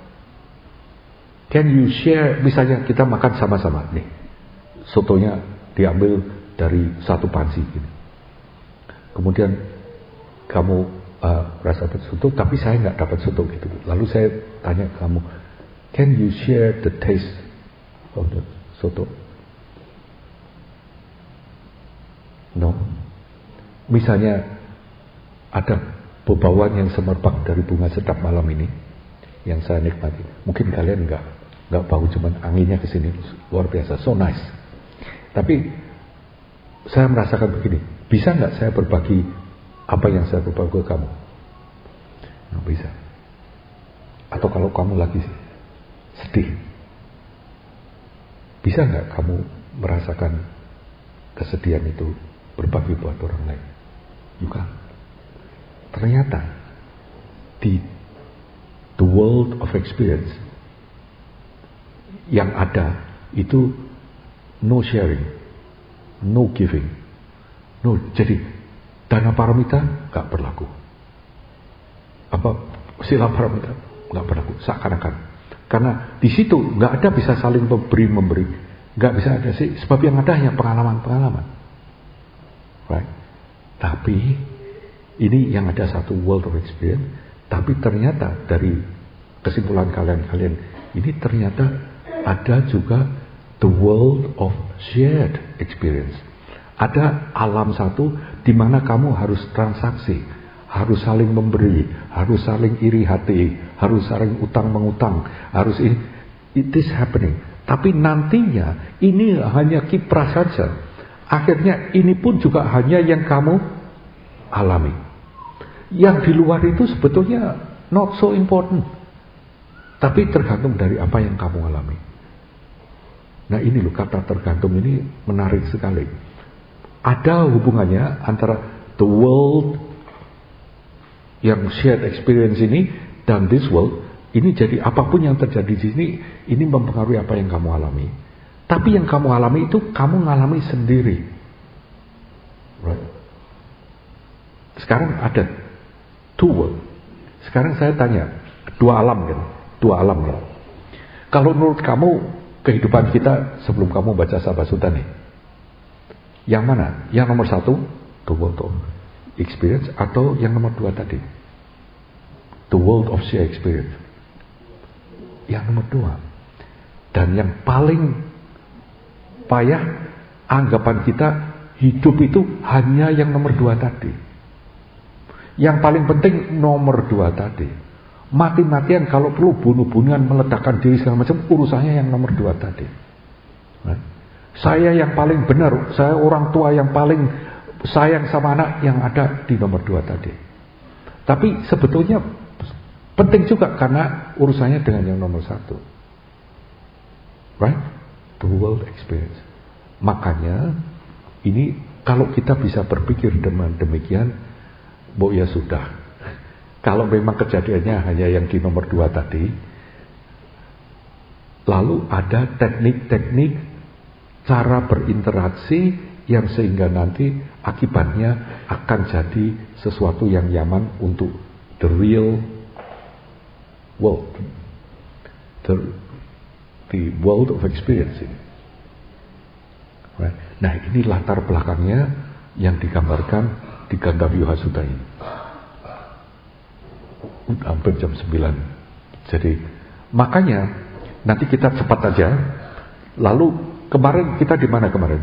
can you share, misalnya kita makan sama-sama nih, sotonya diambil dari satu panci gini. Kemudian kamu uh, rasa dapat soto, tapi saya nggak dapat soto gitu. Lalu saya tanya ke kamu, can you share the taste of the soto? No. Misalnya ada bebauan yang semerbak dari bunga sedap malam ini yang saya nikmati. Mungkin kalian nggak nggak bau, cuman anginnya ke sini luar biasa, so nice. Tapi saya merasakan begini, bisa nggak saya berbagi apa yang saya berbagi ke kamu? Nggak bisa. Atau kalau kamu lagi sedih, bisa nggak kamu merasakan kesedihan itu berbagi buat orang lain? Juga. Ternyata di the world of experience yang ada itu no sharing, no giving, no. Jadi dana paramita nggak berlaku. Apa sila paramita nggak berlaku seakan-akan. Karena di situ nggak ada bisa saling memberi memberi, nggak bisa ada sih. Sebab yang ada hanya pengalaman-pengalaman. Right? Tapi ini yang ada satu world of experience. Tapi ternyata dari kesimpulan kalian-kalian ini ternyata ada juga the world of shared experience. Ada alam satu di mana kamu harus transaksi, harus saling memberi, harus saling iri hati, harus saling utang mengutang, harus ini. It is happening. Tapi nantinya ini hanya kiprah saja. Akhirnya ini pun juga hanya yang kamu alami. Yang di luar itu sebetulnya not so important. Tapi tergantung dari apa yang kamu alami. Nah ini loh, kata tergantung ini menarik sekali. Ada hubungannya antara the world yang shared experience ini dan this world. Ini jadi apapun yang terjadi di sini, ini mempengaruhi apa yang kamu alami. Tapi yang kamu alami itu kamu ngalami sendiri. Right? Sekarang ada two world. Sekarang saya tanya, dua alam kan? Dua alam kan? Kalau menurut kamu kehidupan kita sebelum kamu baca Sabah Sutta nih, yang mana? Yang nomor satu, the world of experience, atau yang nomor dua tadi, the world of share experience? Yang nomor dua. Dan yang paling payah, anggapan kita hidup itu hanya yang nomor dua tadi. Yang paling penting nomor dua tadi. Mati-matian kalau perlu bunuh-bunuhan, meledakkan diri segala macam, urusannya yang nomor dua tadi. Nah, saya yang paling benar, saya orang tua yang paling sayang sama anak, yang ada di nomor dua tadi. Tapi sebetulnya penting juga karena urusannya dengan yang nomor satu. Right? The world experience. Makanya ini kalau kita bisa berpikir dengan demikian, bo ya sudah. Kalau memang kejadiannya hanya yang di nomor dua tadi, lalu ada teknik-teknik cara berinteraksi yang sehingga nanti akibatnya akan jadi sesuatu yang nyaman untuk the real world, the, the world of experience. Right? Nah ini latar belakangnya yang digambarkan di Gandhavyuha Sutta ini. Hampir jam sembilan. Jadi makanya nanti kita cepat aja. Lalu kemarin kita di mana kemarin?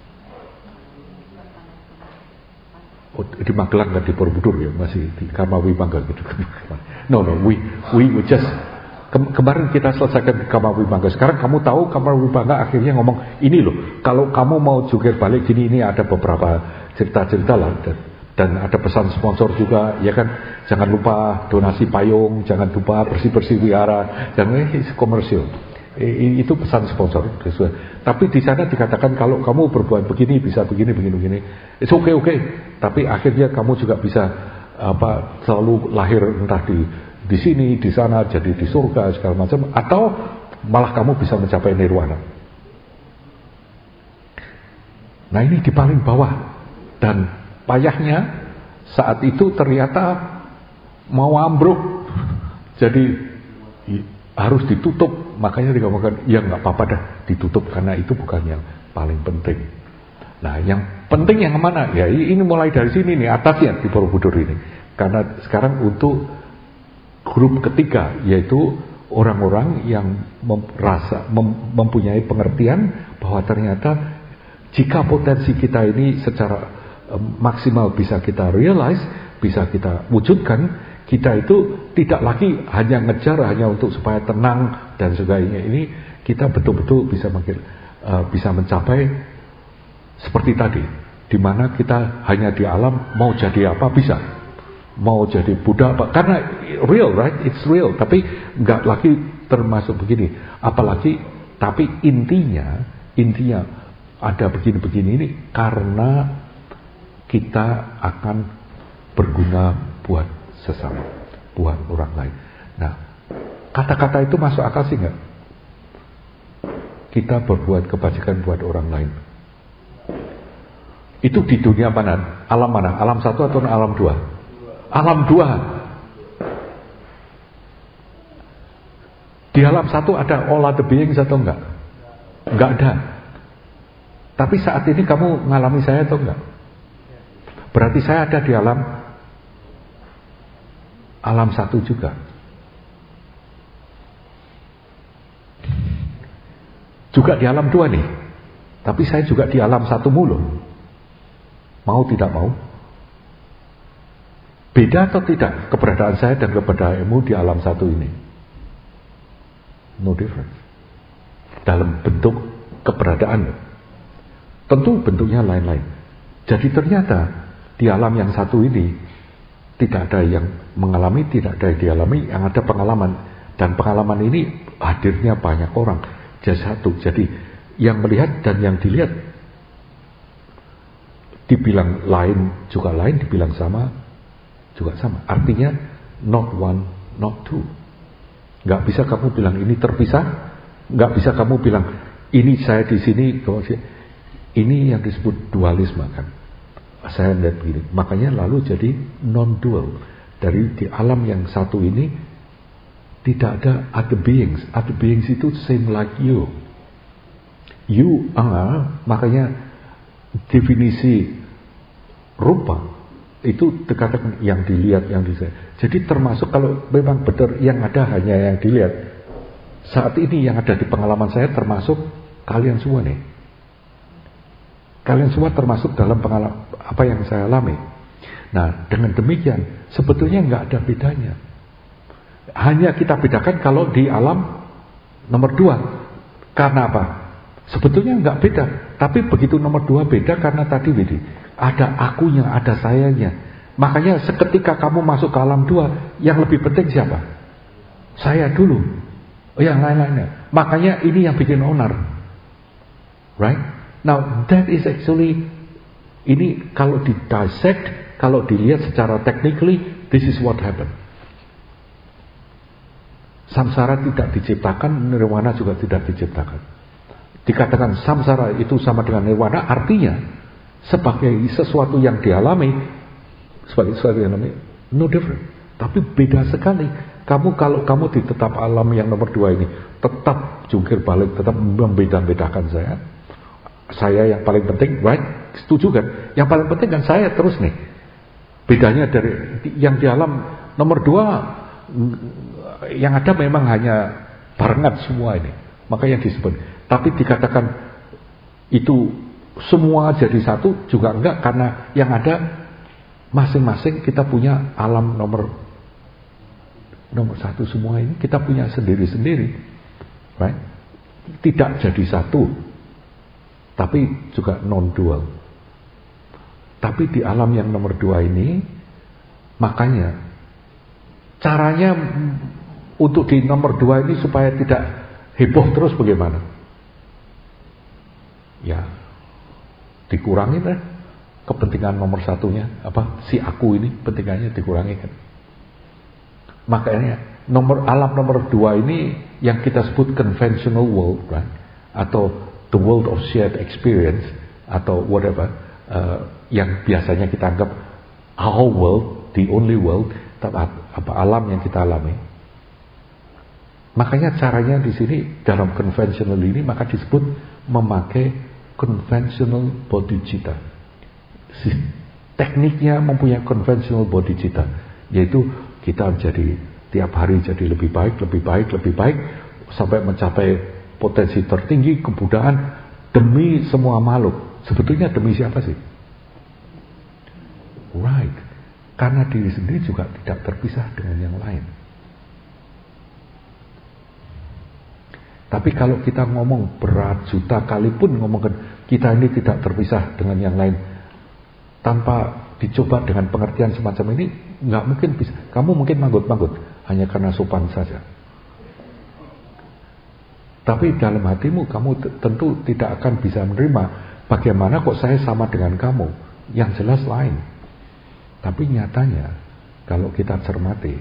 Oh, di Magelang dan di Borobudur ya, masih di Karma Wimangga gitu. No no, we we, we just ke- kemarin kita selesaikan di Karma Wimangga. Sekarang kamu tahu Karma Wimangga akhirnya ngomong ini loh. Kalau kamu mau jungkir balik gini, ini ada beberapa cerita-cerita lah. Dan, dan ada pesan sponsor juga, ya kan? Jangan lupa donasi payung, jangan lupa bersih-bersih wihara, jangan ini komersil. Itu pesan sponsor. Tapi di sana dikatakan kalau kamu berbuat begini bisa begini begini begini. It's okay okay. Tapi akhirnya kamu juga bisa apa selalu lahir entah di di sini, di sana, jadi di surga segala macam, atau malah kamu bisa mencapai nirwana. Nah ini di paling bawah, dan payahnya saat itu ternyata mau ambruk, jadi harus ditutup. Makanya dikatakan ya nggak apa-apa dah ditutup karena itu bukan yang paling penting. Nah yang penting yang mana? Ya ini mulai dari sini nih atasnya di Borobudur ini. Karena sekarang untuk grup ketiga, yaitu orang-orang yang merasa mem, mempunyai pengertian bahwa ternyata jika potensi kita ini secara um, maksimal bisa kita realize, bisa kita wujudkan, kita itu tidak lagi hanya ngejar hanya untuk supaya tenang dan sebagainya. Ini kita betul-betul bisa makin, uh, bisa mencapai seperti tadi, di mana kita hanya di alam mau jadi apa bisa, mau jadi Buddha apa, karena real, right? It's real. Tapi nggak lagi termasuk begini. Apalagi, tapi intinya, intinya ada begini-begini ini karena kita akan berguna buat sesama, buat orang lain. Nah, kata-kata itu masuk akal sih nggak? Kita berbuat kebajikan buat orang lain. Itu di dunia mana? Alam mana? Alam satu atau alam dua? Alam dua. Di alam satu ada all other beings atau enggak? Enggak ada. Tapi saat ini kamu ngalami saya atau enggak? Berarti saya ada di alam alam satu juga. Juga di alam dua nih. Tapi saya juga di alam satu mulu. Mau tidak mau. Beda atau tidak keberadaan saya dan keberadaanmu di alam satu ini? No difference. Dalam bentuk keberadaan. Tentu bentuknya lain-lain. Jadi ternyata di alam yang satu ini tidak ada yang mengalami, tidak ada yang dialami, yang ada pengalaman. Dan pengalaman ini hadirnya banyak orang. Jadi satu. Jadi yang melihat dan yang dilihat dibilang lain juga lain, dibilang sama juga sama. Artinya not one, not two. Gak bisa kamu bilang ini terpisah. Gak bisa kamu bilang ini saya di sini. Ini yang disebut dualisme kan. Saya lihat begini. Makanya lalu jadi non-dual. Dari di alam yang satu ini tidak ada other beings. Other beings itu same like you. You are, makanya definisi rupa itu dikatakan yang dilihat, yang dilihat. Jadi termasuk kalau memang benar yang ada hanya yang dilihat. Saat ini yang ada di pengalaman saya termasuk kalian semua nih. Kalian semua termasuk dalam pengalaman apa yang saya alami. Nah, dengan demikian sebetulnya nggak ada bedanya. Hanya kita bedakan kalau di alam nomor dua. Karena apa? Sebetulnya nggak beda. Tapi begitu nomor dua beda karena tadi Widi. Ada akunya, ada sayanya. Makanya seketika kamu masuk ke alam dua, yang lebih penting siapa? Saya dulu. Oh, yang lain-lainnya. Makanya ini yang bikin onar. Right? Now that is actually, ini kalau di dissect, kalau dilihat secara technically, this is what happened. Samsara tidak diciptakan, nirwana juga tidak diciptakan. Dikatakan samsara itu sama dengan nirwana, artinya sebagai sesuatu yang dialami, sebagai sesuatu yang dialami, no different. Tapi beda sekali. Kamu kalau kamu di tetap alam yang nomor dua ini, tetap jungkir balik, tetap membeda-bedakan saya. Saya yang paling penting, right? Setuju kan? Yang paling penting kan saya terus nih. Bedanya dari yang di alam nomor dua, yang ada memang hanya barengan semua ini. Makanya disebut. Tapi dikatakan itu semua jadi satu juga enggak, karena yang ada masing-masing kita punya alam nomor nomor satu semua ini kita punya sendiri-sendiri, right? Tidak jadi satu, tapi juga non-dual. Tapi di alam yang nomor dua ini, makanya caranya untuk di nomor dua ini supaya tidak heboh terus bagaimana? Ya dikurangin lah. kepentingan nomor satunya, apa si aku ini pentingannya dikurangi kan. Makanya nomor alam nomor dua ini yang kita sebut conventional world, right? Atau the world of shared experience atau whatever, uh, yang biasanya kita anggap our world, the only world, apa alam yang kita alami. Makanya caranya di sini dalam conventional ini maka disebut memakai conventional bodhicitta. Tekniknya mempunyai conventional bodhicitta, yaitu kita jadi tiap hari jadi lebih baik, lebih baik, lebih baik sampai mencapai potensi tertinggi kebudayaan demi semua makhluk. Sebetulnya demi siapa sih? Right, karena diri sendiri juga tidak terpisah dengan yang lain. Tapi kalau kita ngomong berat juta kali pun ngomongkan kita ini tidak terpisah dengan yang lain, tanpa dicoba dengan pengertian semacam ini, nggak mungkin bisa. Kamu mungkin manggut-manggut hanya karena sopan saja. Tapi dalam hatimu kamu t- tentu tidak akan bisa menerima, bagaimana kok saya sama dengan kamu? Yang jelas lain. Tapi nyatanya kalau kita cermati,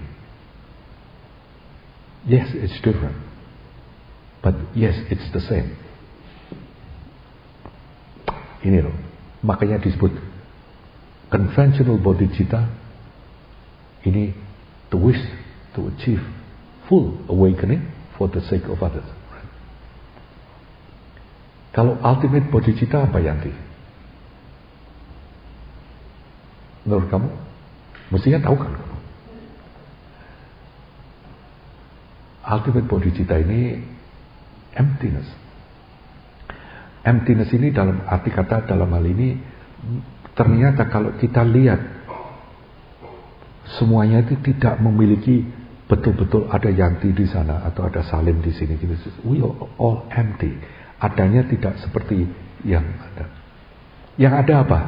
yes it's different, but yes it's the same. Ini loh, makanya disebut conventional bodhicitta. Ini the wish to achieve full awakening for the sake of others. Kalau ultimate bodhicitta apa, Yanti? Menurut kamu? Mestinya tahu kan? Ultimate bodhicitta ini emptiness. Emptiness ini dalam arti kata, dalam hal ini ternyata kalau kita lihat semuanya itu tidak memiliki betul-betul ada Yanti di sana atau ada Salim di sini. We are all empty. Adanya tidak seperti yang ada. Yang ada apa?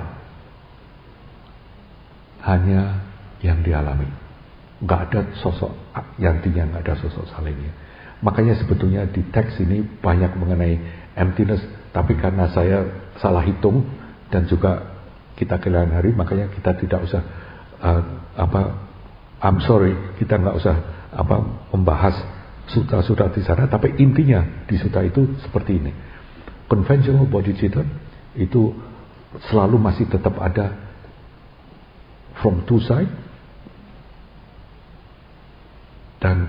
Hanya yang dialami. Nggak ada sosok Yantinya, nggak ada sosok Salimnya. Makanya sebetulnya di teks ini banyak mengenai emptiness. Tapi karena saya salah hitung dan juga kita kehilangan hari, makanya kita tidak usah uh, apa I'm sorry, kita nggak usah apa membahas sutra-sutra di sana. Tapi intinya di sutra itu seperti ini. Conventional bodhicitta itu selalu masih tetap ada from two side, dan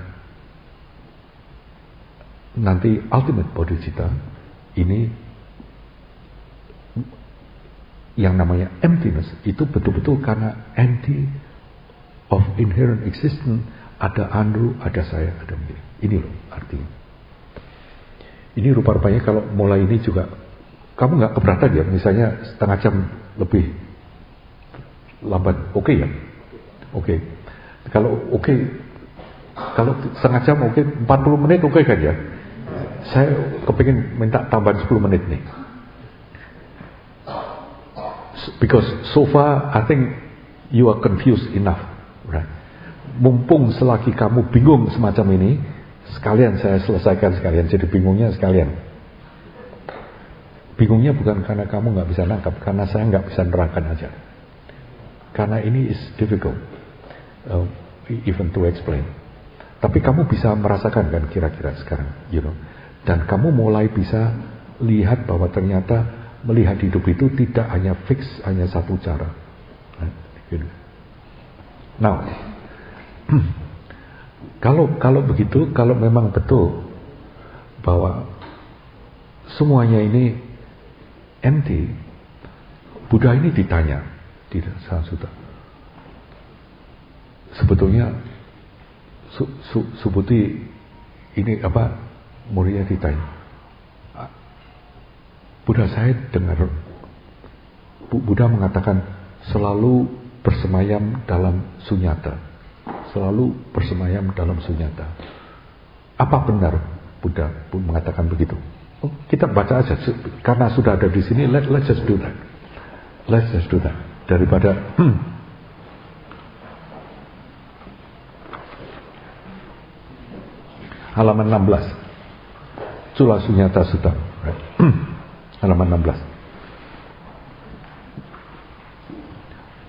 nanti ultimate bodhicitta ini yang namanya emptiness itu betul-betul karena empty of inherent existence, ada Andrew, ada saya, ada Miri. Ini loh artinya. Ini rupa-rupanya kalau mulai ini juga kamu nggak keberatan ya, misalnya setengah jam lebih lambat, oke okay ya? Oke. Okay. Kalau oke, okay, kalau setengah jam oke, okay, empat puluh menit oke okay kan ya? Saya kepingin minta tambahan sepuluh menit nih. Because so far I think you are confused enough, right? Mumpung selagi kamu bingung semacam ini, sekalian saya selesaikan sekalian. Jadi bingungnya sekalian. Bingungnya bukan karena kamu nggak bisa nangkap, karena saya nggak bisa nerangkan aja. Karena ini is difficult, uh, even to explain. Tapi kamu bisa merasakan kan kira-kira sekarang, you know. Dan kamu mulai bisa lihat bahwa ternyata melihat hidup itu tidak hanya fix, hanya satu cara. Nah, kalau kalau begitu, kalau memang betul bahwa semuanya ini empty, Buddha ini ditanya di Sansuta. Sebetulnya su, su, Subhuti ini apa? Muridnya ditanya. Buddha, saya dengar Buddha mengatakan selalu bersemayam dalam sunyata, selalu bersemayam dalam sunyata. Apa benar Buddha mengatakan begitu? Oh, kita baca aja, karena sudah ada di sini. Let, let's just do that. Let's just do that. Daripada hmm, halaman enam belas, Cula Sunyata Sutta. Right. Halaman enam belas.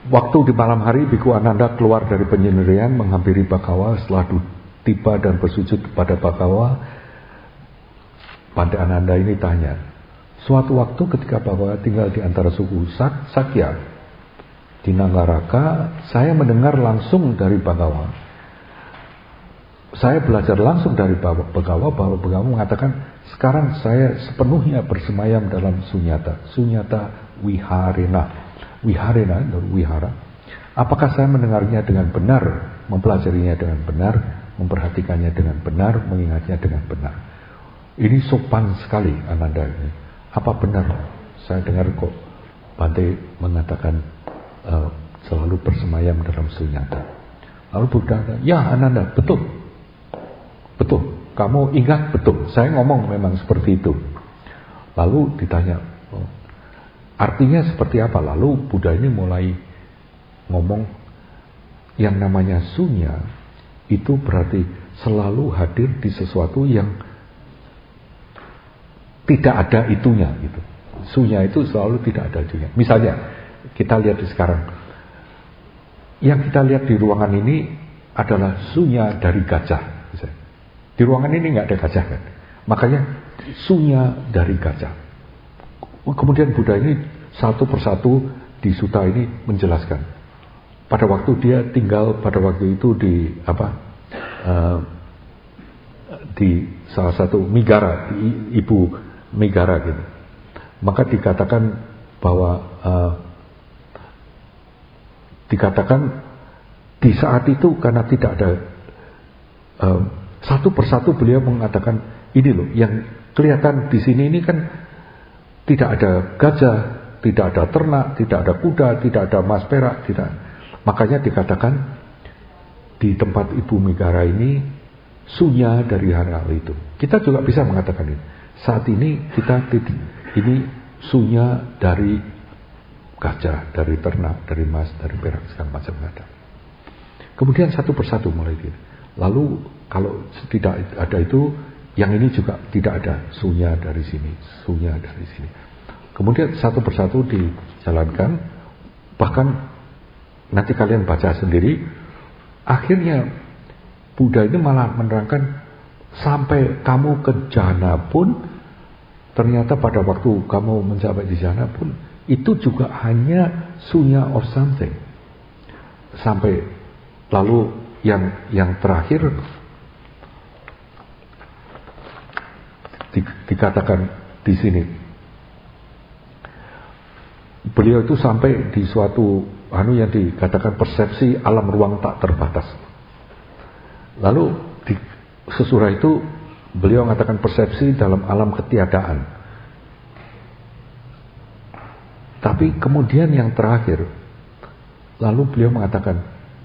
waktu di malam hari Biku Ananda keluar dari penyendirian menghampiri Bhagawa. Setelah tiba dan bersujud kepada Bhagawa, Bhante Ananda ini tanya, suatu waktu ketika Bhagawa tinggal di antara suku Sak, Sakya di Nanggaraka, saya mendengar langsung dari Bhagawa, saya belajar langsung dari Bhagawa bahwa Bhagawa mengatakan, sekarang saya sepenuhnya bersemayam dalam sunyata, sunyata wiharena. Wiharena, wihara. Apakah saya mendengarnya dengan benar, mempelajarinya dengan benar, memperhatikannya dengan benar, mengingatnya dengan benar? Ini sopan sekali Ananda ini. Apa benar? Saya dengar kok Bhante mengatakan uh, selalu bersemayam dalam sunyata. Lalu Buddha, ya Ananda, betul, betul. Kamu ingat betul. Saya ngomong memang seperti itu. Lalu ditanya, oh, artinya seperti apa? Lalu Buddha ini mulai ngomong, yang namanya sunya itu berarti selalu hadir di sesuatu yang tidak ada itunya gitu. Sunya itu selalu tidak ada itunya. Misalnya kita lihat di sekarang, yang kita lihat di ruangan ini adalah sunya dari gajah. Misalnya. Di ruangan ini nggak ada gajah kan? Makanya sunya dari gajah. Kemudian Buddha ini satu persatu di sutta ini menjelaskan. Pada waktu dia tinggal pada waktu itu di apa? Uh, di salah satu Migara, di ibu Migara gitu. Maka dikatakan bahwa uh, dikatakan di saat itu karena tidak ada uh, satu persatu beliau mengatakan, ini loh yang kelihatan di sini ini kan tidak ada gajah, tidak ada ternak, tidak ada kuda, tidak ada emas perak, tidak. Makanya dikatakan di tempat Ibu Migara ini sunya dari hal itu. Kita juga bisa mengatakan ini. Saat ini kita ini sunya dari gajah, dari ternak, dari emas, dari perak, segala macam ada. Kemudian satu persatu mulai gitu. Lalu kalau tidak ada itu, yang ini juga tidak ada sunya dari sini, sunya dari sini. Kemudian satu persatu dijalankan, bahkan nanti kalian baca sendiri. Akhirnya Buddha ini malah menerangkan sampai kamu ke jhana pun, ternyata pada waktu kamu mencapai di jhana pun itu juga hanya sunya of something. Sampai lalu yang yang terakhir dikatakan di sini, beliau itu sampai di suatu anu yang dikatakan persepsi alam ruang tak terbatas. Lalu di sesurah itu beliau mengatakan persepsi dalam alam ketiadaan. Tapi kemudian yang terakhir, lalu beliau mengatakan,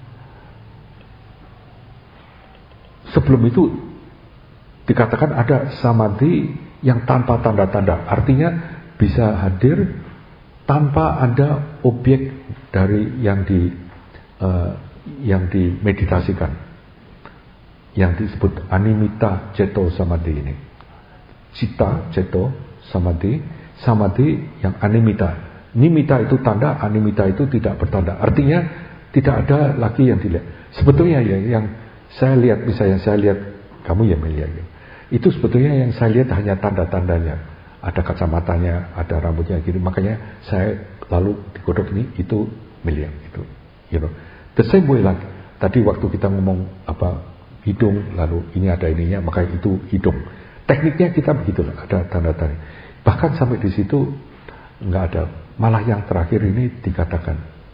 sebelum itu dikatakan ada samadhi yang tanpa tanda-tanda, artinya bisa hadir tanpa ada objek dari yang di uh, yang dimeditasikan, yang disebut animita ceto samadhi ini. Cita ceto samadhi, samadhi yang animita. Nimita itu tanda, animita itu tidak bertanda. Artinya tidak ada lagi yang dilihat. Sebetulnya ya yang saya lihat, misalnya saya lihat kamu yang melihat, itu sebetulnya yang saya lihat hanya tanda-tandanya. Ada kacamatanya, ada rambutnya gini. Makanya saya lalu digodok ini, itu melihat itu. You know. The same way like tadi waktu kita ngomong apa hidung, lalu ini ada ininya, maka itu hidung. Tekniknya kita begitu, ada tanda-tanda. Bahkan sampai di situ nggak ada. Malah yang terakhir ini dikatakan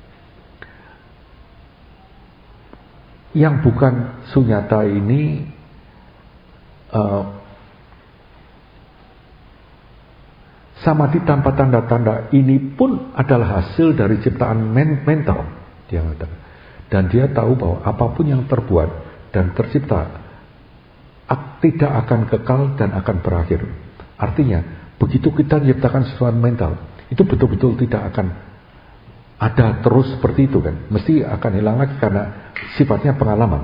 yang bukan sunyata ini uh, samadhi tanpa tanda-tanda ini pun adalah hasil dari ciptaan men mental, dia mengatakan. Dan dia tahu bahwa apapun yang terbuat dan tercipta tidak akan kekal dan akan berakhir. Artinya begitu kita menciptakan sesuatu mental, itu betul-betul tidak akan ada terus seperti itu kan. Mesti akan hilang lagi karena sifatnya pengalaman.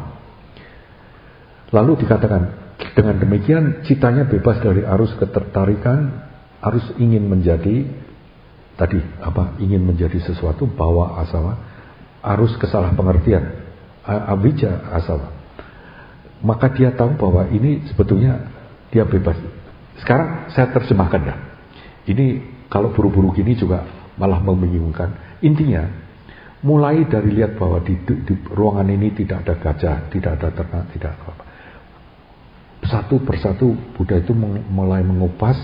Lalu dikatakan dengan demikian citanya bebas dari arus ketertarikan, arus ingin menjadi tadi apa ingin menjadi sesuatu, bawa asama. arus kesalahpengertian, avijja asava, maka dia tahu bahwa ini sebetulnya dia bebas. Sekarang saya terjemahkan ya. Ini kalau buru-buru gini juga malah membingungkan. Intinya, mulai dari lihat bahwa di, di ruangan ini tidak ada gajah, tidak ada ternak, tidak apa-apa. Satu persatu Buddha itu mulai mengupas,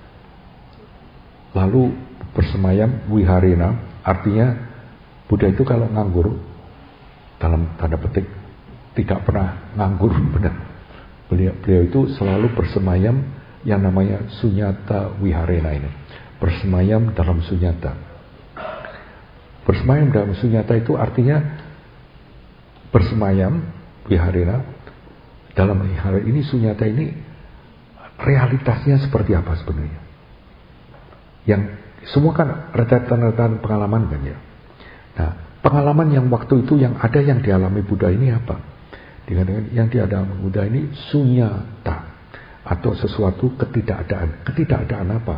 lalu bersemayam wiharena. Artinya Buddha itu kalau nganggur, dalam tanda petik, tidak pernah nganggur benar. Beliau, beliau itu selalu bersemayam yang namanya sunyata wiharena ini. Bersemayam dalam sunyata. Bersemayam dalam sunyata itu artinya bersemayam wiharena dalam wiharena ini. Sunyata ini realitasnya seperti apa sebenarnya? Yang semua kan rentetan-rentetan pengalaman kan ya. Nah, pengalaman yang waktu itu yang ada yang dialami Buddha ini apa? Dengan yang dialami Buddha ini sunyata, atau sesuatu ketidakadaan. Ketidakadaan apa?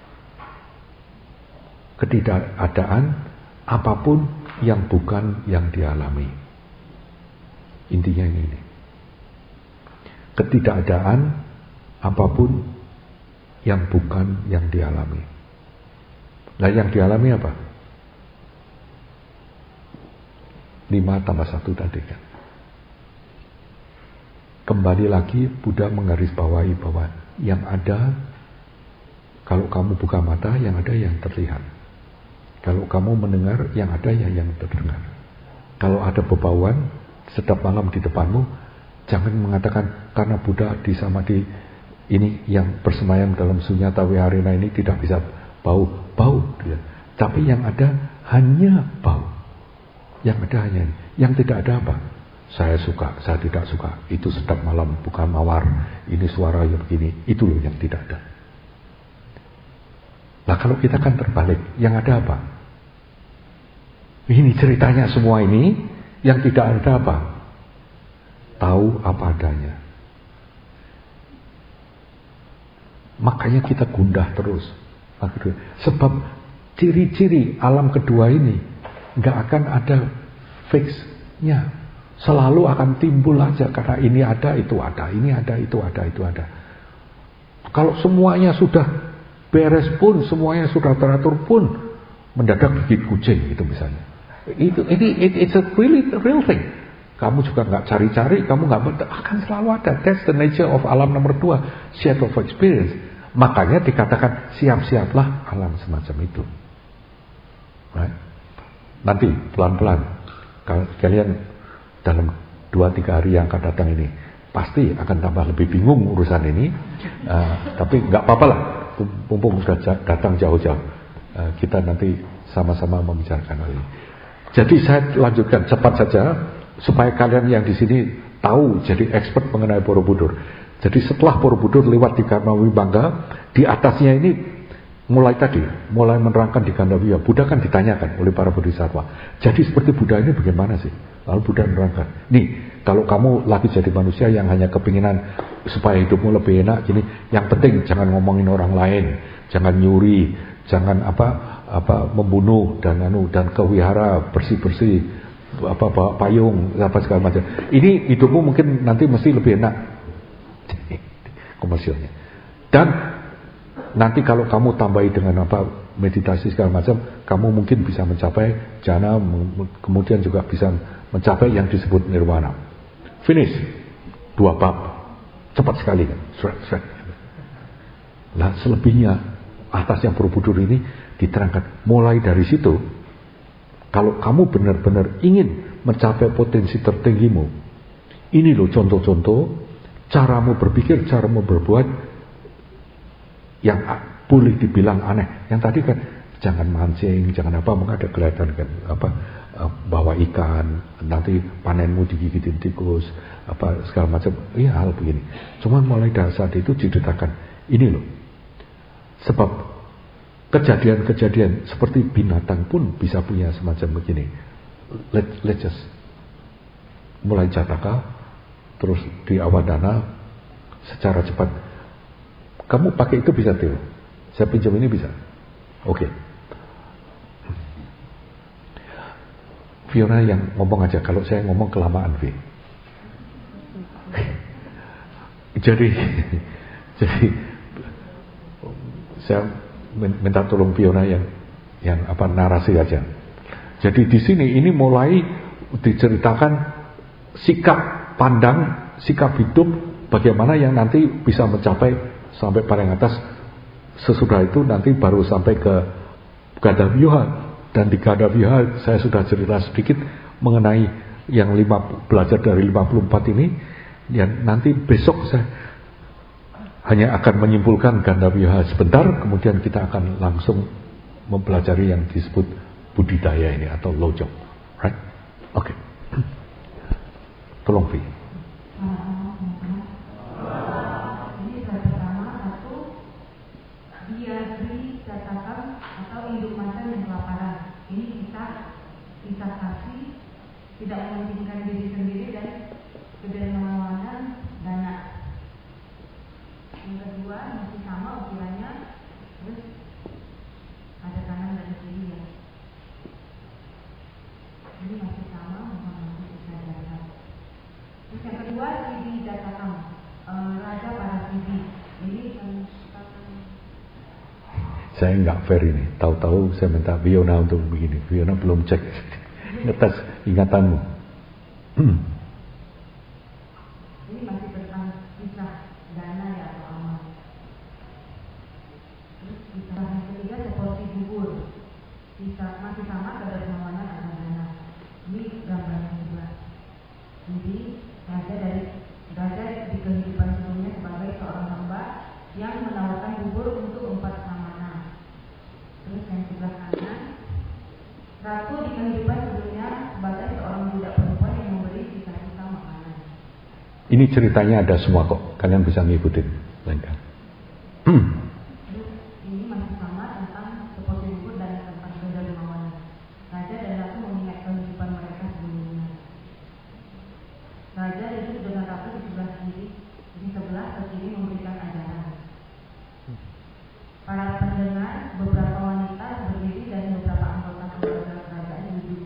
Ketidakadaan apapun yang bukan yang dialami. Intinya ini. Ketidakadaan apapun yang bukan yang dialami. Nah, yang dialami apa? Lima tambah satu tadi kan. Kembali lagi Buddha menggarisbawahi bahwa yang ada, kalau kamu buka mata, yang ada yang terlihat. Kalau kamu mendengar, yang ada ya yang terdengar. Kalau ada bebauan setiap malam di depanmu, jangan mengatakan karena Buddha di samadhi ini yang bersemayam dalam sunyata wiharena ini tidak bisa bau, bau dia. Tapi yang ada hanya bau. Yang ada hanya, yang tidak ada apa? Saya suka, saya tidak suka. Itu setiap malam bukan mawar. Ini suara yang begini. Itu loh yang tidak ada. Nah, kalau kita kan terbalik, yang ada apa? Ini ceritanya semua ini, yang tidak ada apa? Tahu apa adanya. Makanya kita gundah terus. Sebab ciri-ciri alam kedua ini nggak akan ada fixnya. Selalu akan timbul aja karena ini ada, itu ada, ini ada, itu ada, itu ada. Kalau semuanya sudah beres pun, semuanya sudah teratur pun, mendadak gigit kucing gitu misalnya. Itu ini it, it's a really real thing. Kamu juga nggak cari-cari, kamu nggak akan selalu ada. That's the nature of alam nomor dua, state of experience. Makanya dikatakan siap-siaplah alam semacam itu. Right? Nanti pelan-pelan kalian dalam dua tiga hari yang akan datang ini pasti akan tambah lebih bingung urusan ini, uh, tapi nggak apa-apa lah, mumpung sudah datang jauh-jauh, uh, kita nanti sama-sama membicarakan hal ini. Jadi saya lanjutkan cepat saja supaya kalian yang di sini tahu jadi expert mengenai Borobudur. Jadi setelah Borobudur lewat di Karma Wibangga, di atasnya ini mulai tadi, mulai menerangkan di Gandhawiya, Buddha kan ditanyakan oleh para bodhisattva. Jadi seperti Buddha ini bagaimana sih? Lalu Buddha menerangkan, nih kalau kamu lagi jadi manusia yang hanya kepinginan supaya hidupmu lebih enak, gini, yang penting jangan ngomongin orang lain, jangan nyuri, jangan apa apa membunuh dan anu dan kewihara bersih-bersih, apa bawa payung apa segala macam. Ini hidupmu mungkin nanti mesti lebih enak. Komersialnya. Dan nanti kalau kamu tambahi dengan apa meditasi segala macam, kamu mungkin bisa mencapai jana, kemudian juga bisa mencapai yang disebut nirwana. Finish. Dua bab. Cepat sekali kan. Shred, shred. Nah, selebihnya atas yang Borobudur ini diterangkan. Mulai dari situ, kalau kamu benar-benar ingin mencapai potensi tertinggimu, ini loh contoh-contoh caramu berpikir, caramu berbuat yang boleh dibilang aneh. Yang tadi kan jangan mancing, jangan apa, maka ada kelihatan kan apa bawa ikan, nanti panenmu digigitin tikus, apa segala macam. Iya, hal begini. Cuma mulai dari saat itu diceritakan ini loh. Sebab kejadian-kejadian seperti binatang pun bisa punya semacam begini. Let, let's just mulai Jataka, terus di Awadana secara cepat. Kamu pakai itu bisa Theo. Saya pinjam ini bisa. Oke. Okay. Fiona yang ngomong aja, kalau saya ngomong kelamaan, Vi. Jadi, jadi saya minta tolong Fiona yang yang apa narasi aja. Jadi di sini ini mulai diceritakan sikap pandang, sikap hidup, bagaimana yang nanti bisa mencapai sampai paling atas. Sesudah itu nanti baru sampai ke Gadavyuha, dan di Gadavyuha saya sudah cerita sedikit mengenai yang lima, belajar dari lima puluh empat ini. Dan nanti besok saya hanya akan menyimpulkan Gadavyuha sebentar, kemudian kita akan langsung mempelajari yang disebut budidaya ini atau lojong, right? Oke, okay. Tolong Vi. Ini slide pertama, satu, dia beri catatan atau induk macan yang kelaparan. Ini kita bisa kasih, tidak mementingkan diri sendiri dan kedermawanan dana. Yang kedua masih sama ukirannya, terus ada kanan dan kiri ya. Ini masih sama, masih bisa data. Terus yang kedua Sidi Datakam, e, Raja para Sidi. Ini um, saya nggak fair ini. Tahu-tahu saya minta Fiona untuk begini. Fiona belum cek ngetes ingatanmu. Ini masih tentang kisah dana ya atau amal. Terus kisah yang ketiga seperti bubur. Kisah masih sama kedermawanan atau dana. Ini gambarnya juga. Jadi raja dari raja di kehidupan sebelumnya sebagai seorang hamba yang menawarkan bubur untuk empat samana. Terus yang sebelah kanan, ratu di kehidupan sebelumnya sebagai seorang budak perempuan yang memberi sisa-sisa makanan. Ini ceritanya ada semua kok, kalian bisa ngikutin. Lainkan. Ini masih sama tentang seperti bubur dan tentang kedermawanan. Raja dan ratu mengingat kehidupan mereka sebelumnya. Raja duduk dengan ratu di sebelah kiri, di sebelah ke kiri memberikan ajaran. Para pendengar, beberapa wanita berdiri dan beberapa anggota keluarga kerajaan duduk.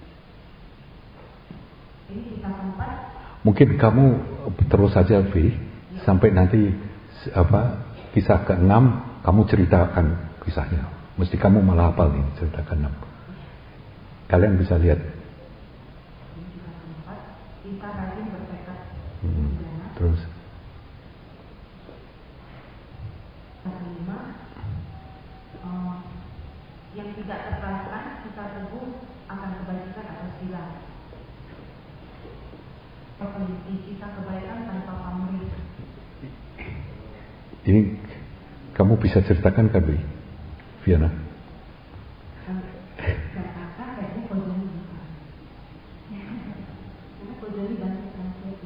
Ini kisah keempat. Mungkin kamu terus saja Vi, sampai nanti apa kisah keenam kamu ceritakan kisahnya. Mesti kamu malah hafal nih cerita keenam. Kalian bisa lihat. Ini kisah keempat, kisah rajin bertekad. Hmm, terus. Kisah kelima, um, yang tidak terkalahkan, kita teguh akan kebajikan atau sila. Peneliti kisah kebaikan tanpa pamrih. Ini kamu bisa ceritakan kan, Vi? Fiona? Dan kakak kayaknya Kojoni bisa. Karena Kojoni bantu translate.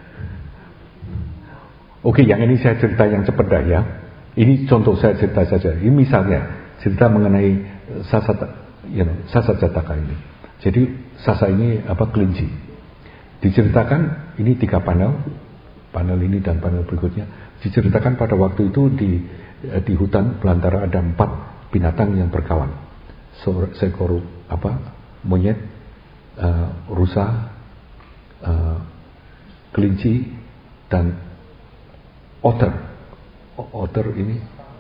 Oke, yang ini saya cerita yang cepat dah ya. Ini contoh saya cerita saja. Ini misalnya cerita mengenai Sasa, you know, Sasa Jataka ini. Jadi Sasa ini apa kelinci. Diceritakan ini tiga panel, panel ini dan panel berikutnya. Diceritakan pada waktu itu di di hutan belantara ada empat binatang yang berkawan. Seekor apa monyet, uh, rusa, uh, kelinci dan otter. Otter ini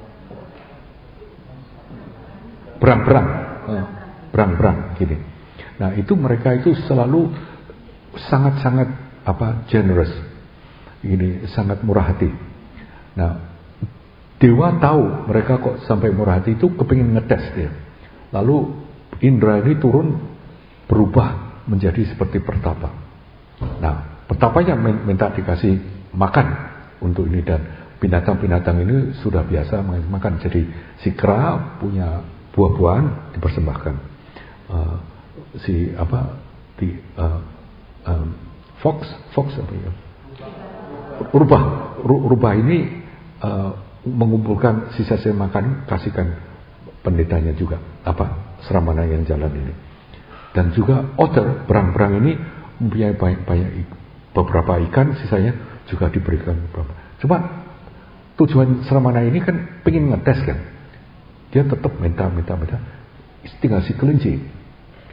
berang-berang, uh, berang-berang gini. Nah itu mereka itu selalu sangat-sangat apa generous, ini sangat murah hati. Nah, dewa tahu mereka kok sampai murah hati itu, kepingin ngetes dia. Lalu Indra ini turun berubah menjadi seperti pertapa. Nah, pertapanya minta dikasih makan untuk ini, dan binatang-binatang ini sudah biasa makan. Jadi si kera punya buah-buahan dipersembahkan. Uh, si apa di uh, Um, fox, fox apa ya? Rubah, rubah ini uh, mengumpulkan sisa-sisa makanan, kasihkan pendetanya juga, apa seramana yang jalan ini. Dan juga otter, berang-berang ini mempunyai banyak-banyak beberapa ikan, sisanya juga diberikan beberapa. Cuma tujuan seramana ini kan pengen ngetes kan, dia tetap minta, minta, minta. Tinggal si kelinci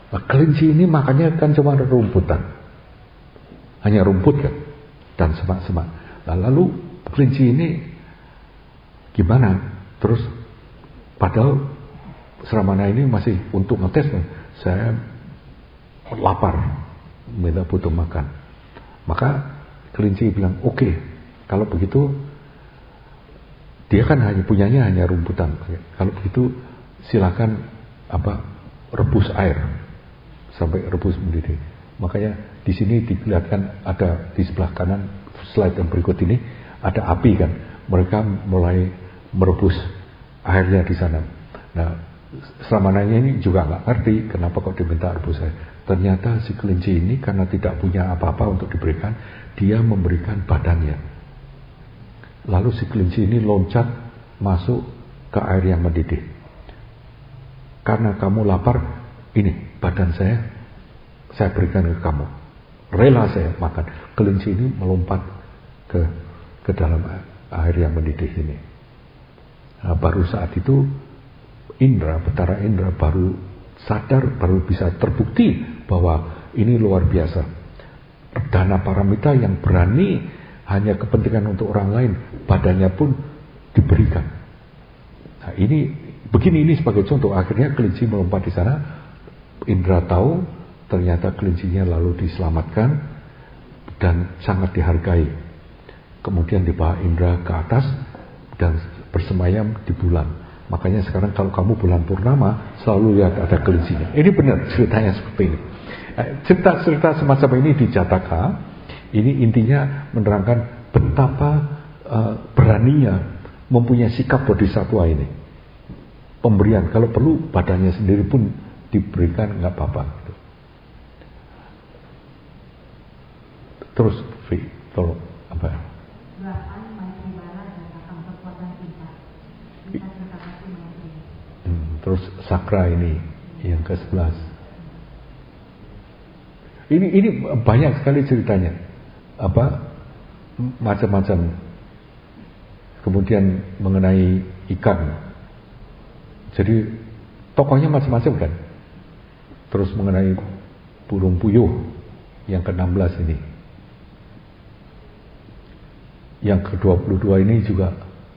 Nah, kelinci ini makanya kan cuma rumputan, hanya rumput kan, dan semak-semak. Nah, lalu kelinci ini gimana? Terus padahal Sramana ini masih untuk ngetes, saya lapar, minta butuh makan. Maka kelinci bilang, oke, okay, kalau begitu dia kan hanya punyanya hanya rumputan. Kalau begitu silakan apa rebus air sampai rebus mendidih. Makanya di sini diperlihatkan ada di sebelah kanan slide yang berikut ini ada api kan. Mereka mulai merebus airnya di sana. Nah, Sramananya ini juga nggak ngerti kenapa kok diminta rebus air. Ternyata si kelinci ini karena tidak punya apa-apa untuk diberikan, dia memberikan badannya. Lalu si kelinci ini loncat masuk ke air yang mendidih. Karena kamu lapar, ini badan saya, saya berikan ke kamu. Rela saya makan. Kelinci ini melompat ke ke dalam air yang mendidih ini. Nah, baru saat itu Indra, Betara Indra baru sadar, baru bisa terbukti bahwa ini luar biasa. Dana Paramita yang berani hanya kepentingan untuk orang lain, badannya pun diberikan. Nah, ini begini, ini sebagai contoh. Akhirnya kelinci melompat di sana. Indra tahu, ternyata kelincinya lalu diselamatkan dan sangat dihargai. Kemudian dibawa Indra ke atas dan bersemayam di bulan. Makanya sekarang kalau kamu bulan purnama selalu lihat ada kelincinya. Ini benar ceritanya seperti ini. Cerita-cerita semacam ini di Jataka, ini intinya menerangkan betapa uh, beraninya mempunyai sikap bodhisattva ini. Pemberian, kalau perlu badannya sendiri pun diberikan, nggak apa-apa. Terus, Vi, tolong apa ya? Hmm, terus sakra ini yang ke sebelas. Ini ini banyak sekali ceritanya, apa macam-macam. Kemudian mengenai ikan. Jadi tokohnya macam-macam kan. Terus mengenai burung puyuh yang ke enam belas ini. Yang ke dua puluh dua ini juga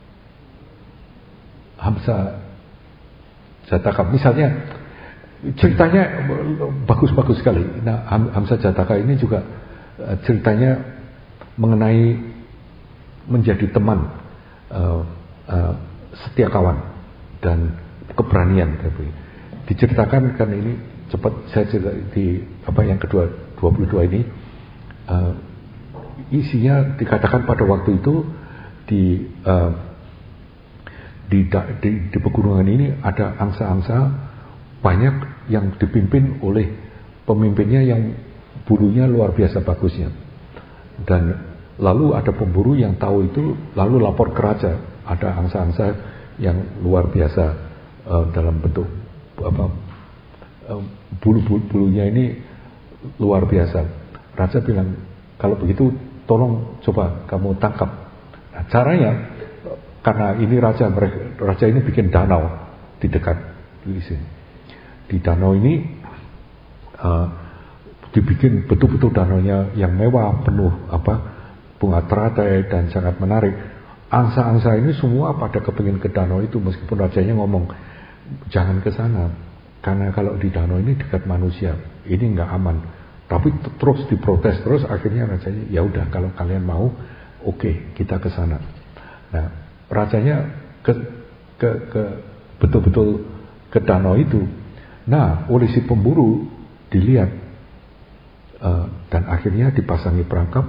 Hamsa Jataka. Misalnya ceritanya bagus-bagus sekali. Nah, Hamsa Jataka ini juga ceritanya mengenai menjadi teman, uh, uh, setia kawan dan keberanian. Diceritakan kan ini cepat saya cerita di apa yang kedua dua puluh dua ini, uh, isinya dikatakan pada waktu itu di uh, di, di di pegunungan ini ada angsa-angsa banyak yang dipimpin oleh pemimpinnya yang bulunya luar biasa bagusnya. Dan lalu ada pemburu yang tahu itu lalu lapor ke raja, ada angsa-angsa yang luar biasa uh, dalam bentuk apa uh, bulu-bulunya ini luar biasa. Raja bilang, kalau begitu tolong coba kamu tangkap. Nah, caranya karena ini raja raja ini bikin danau di dekat di sini. Di danau ini uh, dibikin betul-betul danaunya yang mewah, penuh apa bunga teratai dan sangat menarik. Angsa-angsa ini semua pada kepingin ke danau itu, meskipun rajanya ngomong jangan ke sana karena kalau di danau ini dekat manusia, ini nggak aman. Tapi terus diprotes terus, akhirnya rajanya ya udah kalau kalian mau, oke okay, kita ke sana. Nah, rajanya ke ke ke betul-betul ke danau itu. Nah, oleh si pemburu dilihat uh, dan akhirnya dipasangi perangkap.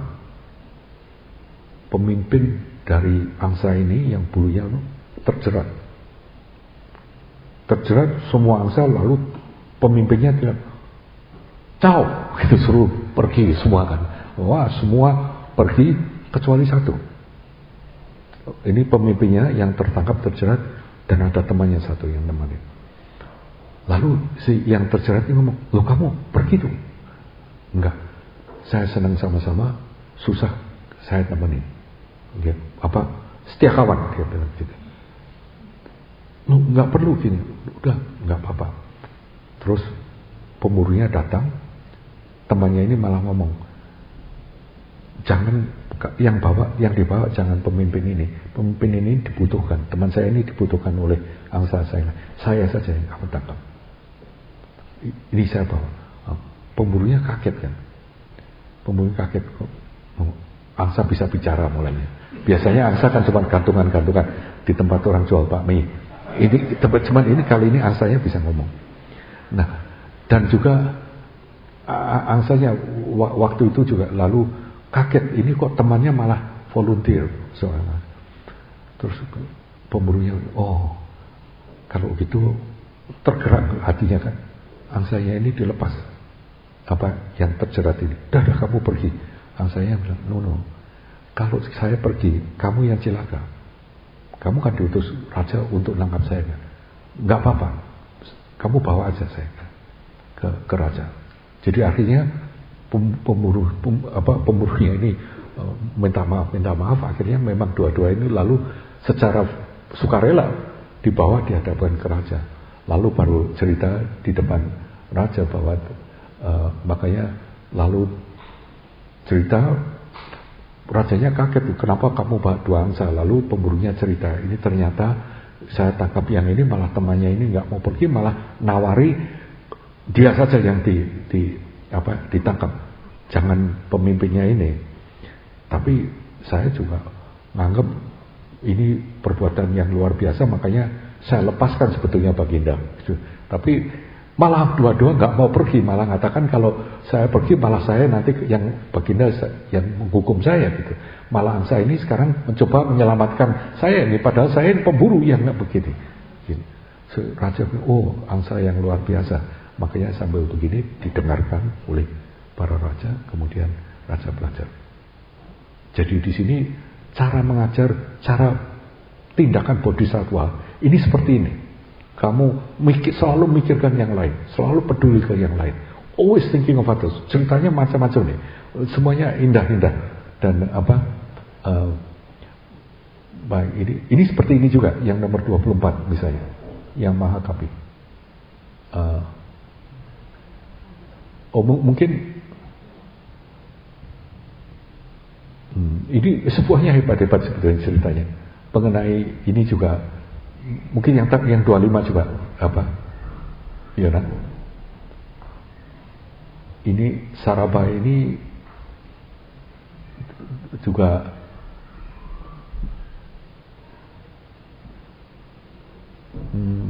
Pemimpin dari angsa ini yang bulunya terjerat. Terjerat semua angsa, lalu pemimpinnya bilang, "Ciao," gitu, suruh pergi semua kan. Wah, semua pergi kecuali satu. Ini pemimpinnya yang tertangkap terjerat dan ada temannya satu yang nemenin. Lalu si yang terjerat ini ngomong, "Loh kamu pergi tuh?" "Enggak, saya senang sama-sama, susah saya nemenin." Dia, apa setia kawan, dia bilang gitu. "Lu nggak perlu gini." "Udah, nggak apa-apa." Terus pemburunya datang, temannya ini malah ngomong, jangan yang bawa, yang dibawa jangan pemimpin ini. Pemimpin ini dibutuhkan. Teman saya ini dibutuhkan oleh angsa saya. Saya saja yang kamu tangkap. Ini saya bawa. Pemburunya kaget kan. Pemburunya kaget kok. Angsa bisa bicara mulainya. Biasanya angsa kan cuma gantungan-gantungan di tempat orang jual bakmi. Ini tempat cuman ini kali ini angsanya bisa ngomong. Nah, dan juga angsanya waktu itu juga lalu kaget, ini kok temannya malah volunteer soalnya. Terus pemburunya, oh kalau gitu tergerak hatinya kan, angsanya ini dilepas apa yang terjerat ini. Dah dah kamu pergi. Angsanya bilang, no no, kalau saya pergi kamu yang celaka. Kamu kan diutus raja untuk nangkap saya kan? Nggak apa-apa, kamu bawa aja saya ke ke raja. Jadi akhirnya pemburuh pem, apa pemburuhnya ini uh, minta maaf minta maaf akhirnya memang dua-dua ini lalu secara sukarela dibawa di hadapan ke raja, lalu baru cerita di depan raja bahwa uh, makanya lalu cerita rajanya kaget, kenapa kamu bawa dua angsa. Lalu pemburunya cerita, ini ternyata saya tangkap yang ini malah temannya ini nggak mau pergi, malah nawari dia saja yang di, di apa ditangkap, jangan pemimpinnya ini. Tapi saya juga nganggap ini perbuatan yang luar biasa, makanya saya lepaskan sebetulnya Baginda. Tapi malah dua-dua nggak mau pergi, malah mengatakan kalau saya pergi malah saya nanti yang Baginda yang menghukum saya gitu. Malah angsa ini sekarang mencoba menyelamatkan saya ini, padahal saya ini pemburu yang nggak begini. Gini. So, raja bilang, oh angsa yang luar biasa. Makanya sambil begini didengarkan oleh para raja, kemudian raja belajar. Jadi di sini cara mengajar, cara tindakan bodhisatwa ini seperti ini. Kamu mikir, selalu mikirkan yang lain, selalu peduli ke yang lain. Always thinking of others. Ceritanya macam-macam nih, semuanya indah-indah dan apa? Uh, baik ini, ini seperti ini juga yang nomor dua puluh empat misalnya, yang Mahakapi. Uh, oh mungkin hmm, ini sebuahnya hebat-hebat sebetulnya ceritanya. Mengenai ini juga. Mungkin yang yang dua puluh lima juga apa? Iya kan? Ini Saraba ini juga hmm,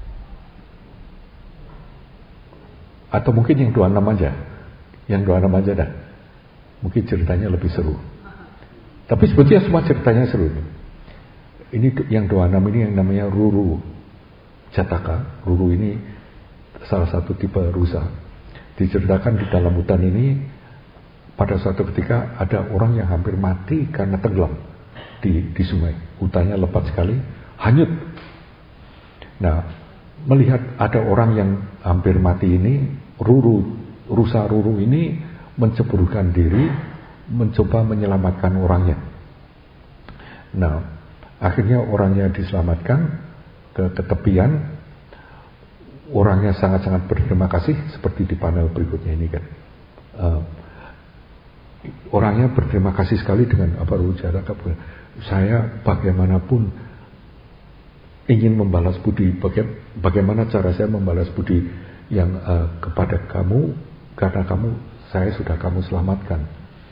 atau mungkin yang dua puluh enam aja. Yang dua puluh enam aja dah. Mungkin ceritanya lebih seru. Tapi sebetulnya semua ceritanya seru. Ini yang dua puluh enam ini yang namanya Ruru Jataka. Ruru ini salah satu tipe rusa. Diceritakan di dalam hutan ini pada suatu ketika ada orang yang hampir mati karena tenggelam di, di sungai. Hutannya lebat sekali, hanyut. Nah, melihat ada orang yang hampir mati ini, Ruru, rusa Ruru ini menceburkan diri, mencoba menyelamatkan orangnya. Nah, akhirnya orangnya diselamatkan ke ketepian. Orangnya sangat-sangat berterima kasih, seperti di panel berikutnya ini kan. Uh, orangnya berterima kasih sekali dengan apa ujar saya bagaimanapun ingin membalas budi. Baga- bagaimana cara saya membalas budi yang uh, kepada kamu, karena kamu saya sudah kamu selamatkan.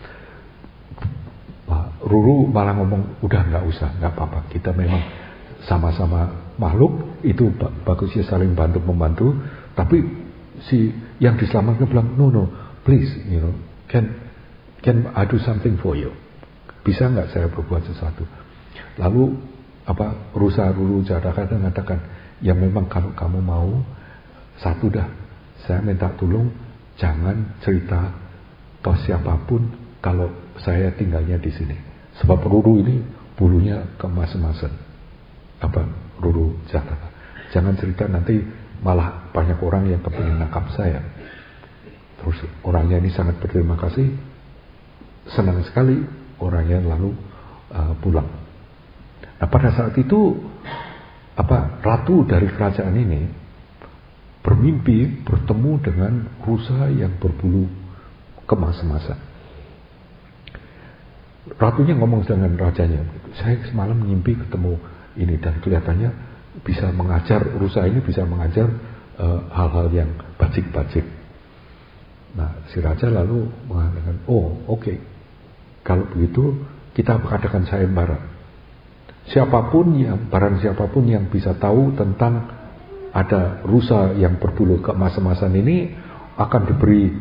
Ruru malah ngomong, udah nggak usah, nggak apa-apa. Kita memang sama-sama makhluk, itu bagusnya saling bantu membantu. Tapi si yang diselamatkan bilang, no no, please, you know, can can I do something for you? Bisa nggak saya berbuat sesuatu? Lalu apa? Rusa Ruru Jataka mengatakan, ya memang kalau kamu mau satu dah, saya minta tolong jangan cerita ke siapapun kalau saya tinggalnya di sini. Sebab Ruru ini bulunya kemas-emasan. Apa Ruru Jataka. Jangan cerita, nanti malah banyak orang yang kepingin nangkap saya. Terus orangnya ini sangat berterima kasih. Senang sekali orangnya lalu uh, pulang. Nah pada saat itu apa ratu dari kerajaan ini bermimpi bertemu dengan rusa yang berbulu kemas-emasan. Ratunya ngomong dengan rajanya, saya semalam mimpi ketemu ini dan kelihatannya bisa mengajar, rusa ini bisa mengajar uh, hal-hal yang bajik-bajik. Nah, si raja lalu mengatakan, oh oke, okay. Kalau begitu kita adakan sayembara. Siapapun yang, barang siapapun yang bisa tahu tentang ada rusa yang berbulu kemas-emasan ini akan diberi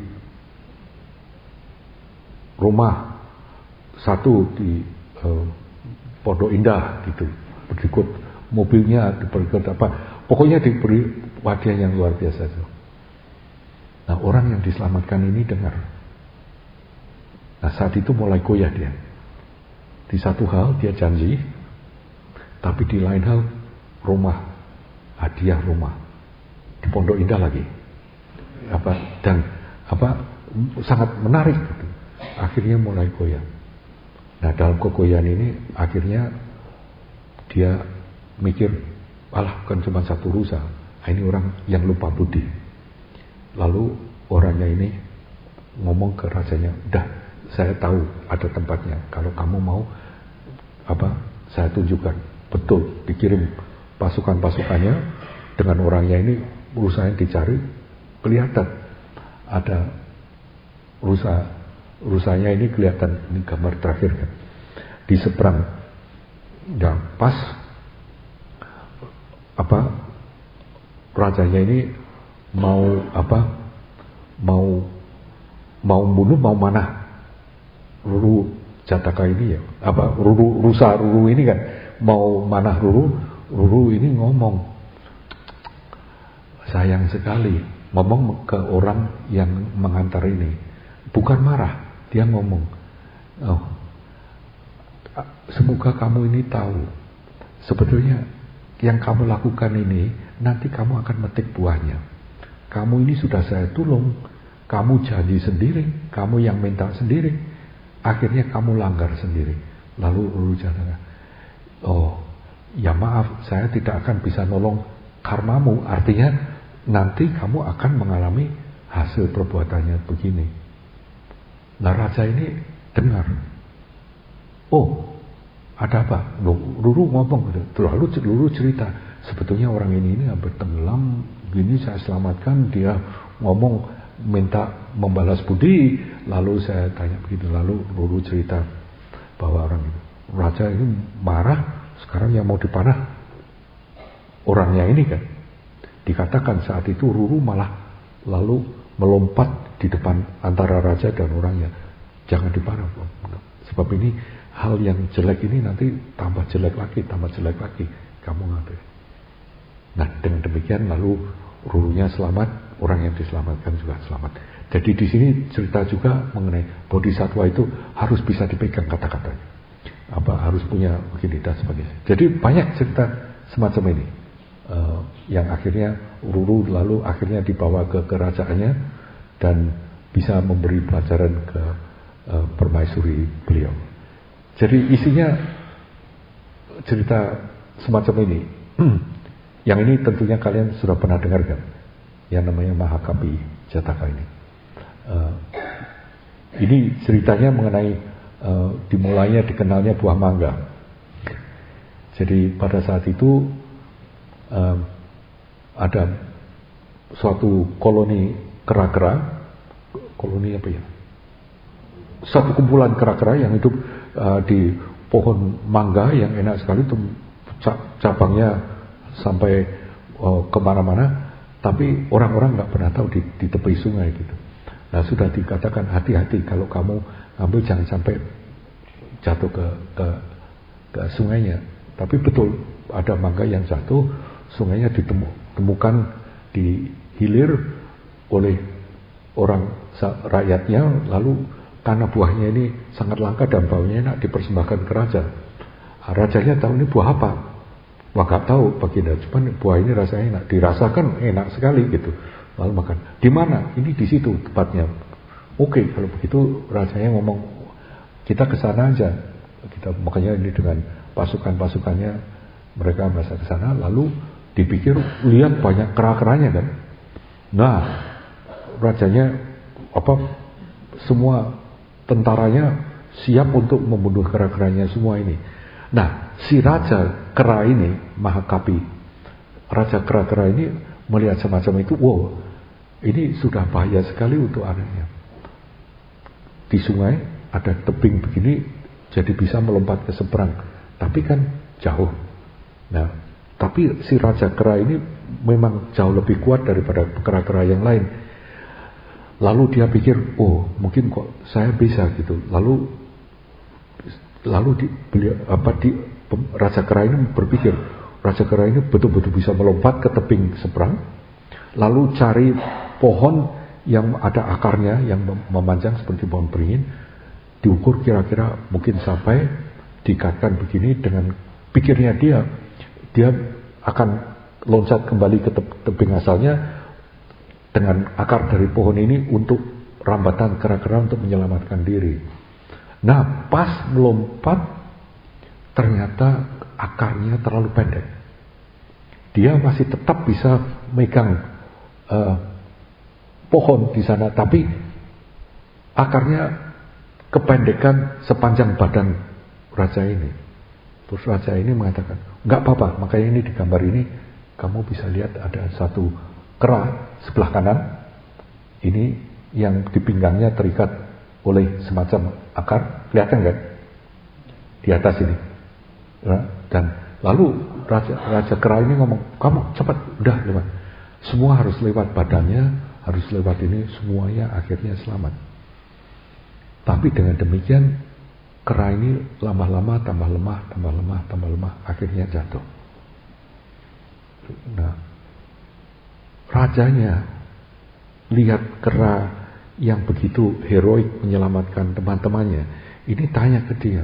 rumah satu di uh, Pondok Indah gitu, berikut mobilnya, berikut apa, pokoknya diberi hadiah yang luar biasa itu. Nah, orang yang diselamatkan ini dengar. Nah, saat itu mulai goyah dia. Di satu hal dia janji, tapi di lain hal rumah, hadiah rumah di Pondok Indah lagi, apa dan apa sangat menarik gitu. Akhirnya mulai goyah. Nah, dalam kegoyahan ini akhirnya dia mikir, alah bukan cuma satu rusa, ini orang yang lupa budi. Lalu orangnya ini ngomong ke rajanya, udah saya tahu ada tempatnya, kalau kamu mau apa saya tunjukkan. Betul, dikirim pasukan-pasukannya dengan orangnya ini, rusa yang dicari, kelihatan ada rusa, rusanya ini kelihatan, ini gambar terakhir kan, di seberang, dan pas apa rajanya ini mau apa mau mau bunuh, mau manah Ruru Jataka ini ya, apa Ruru rusa Ruru ini kan mau manah Ruru. Ruru ini ngomong, sayang sekali, ngomong ke orang yang mengantar ini, bukan marah, dia ngomong, oh, semoga kamu ini tahu, sebetulnya yang kamu lakukan ini nanti kamu akan metik buahnya. Kamu ini sudah saya tolong, kamu janji sendiri, kamu yang minta sendiri, akhirnya kamu langgar sendiri. Lalu Ruru Jataka, oh ya maaf, saya tidak akan bisa nolong karmamu, artinya nanti kamu akan mengalami hasil perbuatannya begini. Nah, raja ini dengar, oh ada apa? Ruru ngomong gitu. Lalu Ruru cerita, sebetulnya orang ini ini hampir tenggelam, gini saya selamatkan, dia ngomong minta membalas budi, lalu saya tanya begitu, lalu Ruru cerita bahwa orang itu, raja ini marah, sekarang yang mau dipanah orangnya ini kan. Dikatakan saat itu Ruru malah lalu melompat di depan antara raja dan orangnya, jangan dipanah, sebab ini hal yang jelek ini nanti tambah jelek lagi, tambah jelek lagi, kamu ngambil. Nah, dengan demikian lalu Rurunya selamat, orang yang diselamatkan juga selamat. Jadi di sini cerita juga mengenai bodhisatwa itu harus bisa dipegang kata-katanya, apa harus punya begini dan sebagainya. Jadi banyak cerita semacam ini uh, yang akhirnya Ruru lalu akhirnya dibawa ke kerajaannya dan bisa memberi pelajaran ke uh, permaisuri beliau. Jadi isinya cerita semacam ini. Yang ini tentunya kalian sudah pernah dengar kan, yang namanya Mahakapi Jataka ini. Uh, ini ceritanya mengenai uh, dimulainya dikenalnya buah mangga. Jadi pada saat itu uh, ada suatu koloni kera-kera, koloni apa ya? Satu kumpulan kera-kera yang hidup uh, di pohon mangga yang enak sekali, itu cabangnya sampai uh, kemana-mana, tapi orang-orang nggak pernah tahu di, di tepi sungai gitu. Nah, sudah dikatakan hati-hati kalau kamu ambil, jangan sampai jatuh ke, ke ke sungainya. Tapi betul ada mangga yang jatuh, sungainya ditemukan di hilir oleh orang rakyatnya, lalu karena buahnya ini sangat langka dan baunya enak, dipersembahkan ke raja. Rajanya tahu ini buah apa? Wah, gak tahu baginda, cuman buah ini rasanya enak, dirasakan enak sekali gitu. Lalu makan. Di mana? Ini di situ tempatnya. Oke, kalau begitu rajanya ngomong, kita ke sana aja. Kita makanya ini dengan pasukan-pasukannya mereka masa ke sana, lalu dipikir lihat banyak kera-keranya kan. Nah, rajanya apa? Semua tentaranya siap untuk membunuh kera-keranya semua ini. Nah, si raja kera ini, Mahakapi, raja kera-kera ini melihat semacam itu, wow, ini sudah bahaya sekali untuk anaknya. Di sungai ada tebing begini, jadi bisa melompat ke seberang, tapi kan jauh. Nah, tapi si raja kera ini memang jauh lebih kuat daripada kera-kera yang lain. Lalu dia pikir, oh mungkin kok saya bisa gitu. Lalu lalu di, beliau, apa, di, raja kera ini berpikir, raja kera ini betul-betul bisa melompat ke tebing seberang, lalu cari pohon yang ada akarnya yang memanjang seperti pohon beringin, diukur kira-kira mungkin sampai, dikatkan begini. Dengan pikirnya dia, dia akan loncat kembali ke tebing asalnya dengan akar dari pohon ini untuk rambatan kera-kera untuk menyelamatkan diri. Nah, pas melompat ternyata akarnya terlalu pendek. Dia masih tetap bisa megang uh, pohon di sana, tapi akarnya kependekan sepanjang badan raja ini. Terus raja ini mengatakan, nggak apa-apa, makanya ini di gambar ini kamu bisa lihat ada satu kera sebelah kanan, ini yang di pinggangnya terikat oleh semacam akar, kelihatan kan? Di atas ini. Dan lalu raja, raja kera ini ngomong, kamu cepat, udah lewat. Semua harus lewat badannya, harus lewat ini, semuanya akhirnya selamat. Tapi dengan demikian, kera ini lama-lama tambah lemah, tambah lemah, tambah lemah, akhirnya jatuh. Nah, rajanya lihat kera yang begitu heroik menyelamatkan teman-temannya, ini tanya ke dia,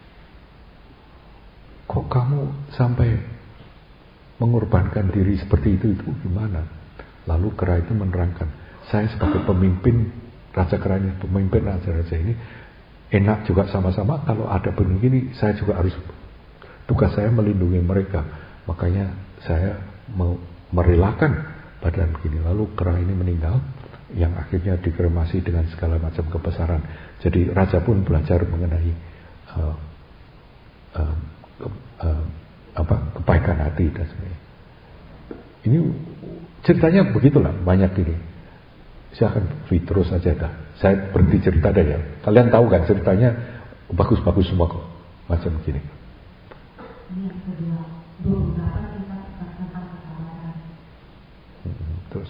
kok kamu sampai mengorbankan diri seperti itu, itu gimana? Lalu kera itu menerangkan, saya sebagai pemimpin raja kera ini, pemimpin raja-raja ini, enak juga sama-sama, kalau ada begini, saya juga harus, tugas saya melindungi mereka, makanya saya mau merelakan badan begini. Lalu kera ini meninggal, yang akhirnya dikremasi dengan segala macam kebesaran. Jadi raja pun belajar mengenai uh, uh, uh, apa kebaikan hati dan sebagainya. Ini ceritanya begitulah, banyak ini. Saya akan read terus saja dah. Saya berhenti cerita dah ya. Kalian tahu kan ceritanya bagus-bagus semua kok, macam begini. Ini yang kedua, dua puluh delapan kita tentang kesabaran. Hmm, terus.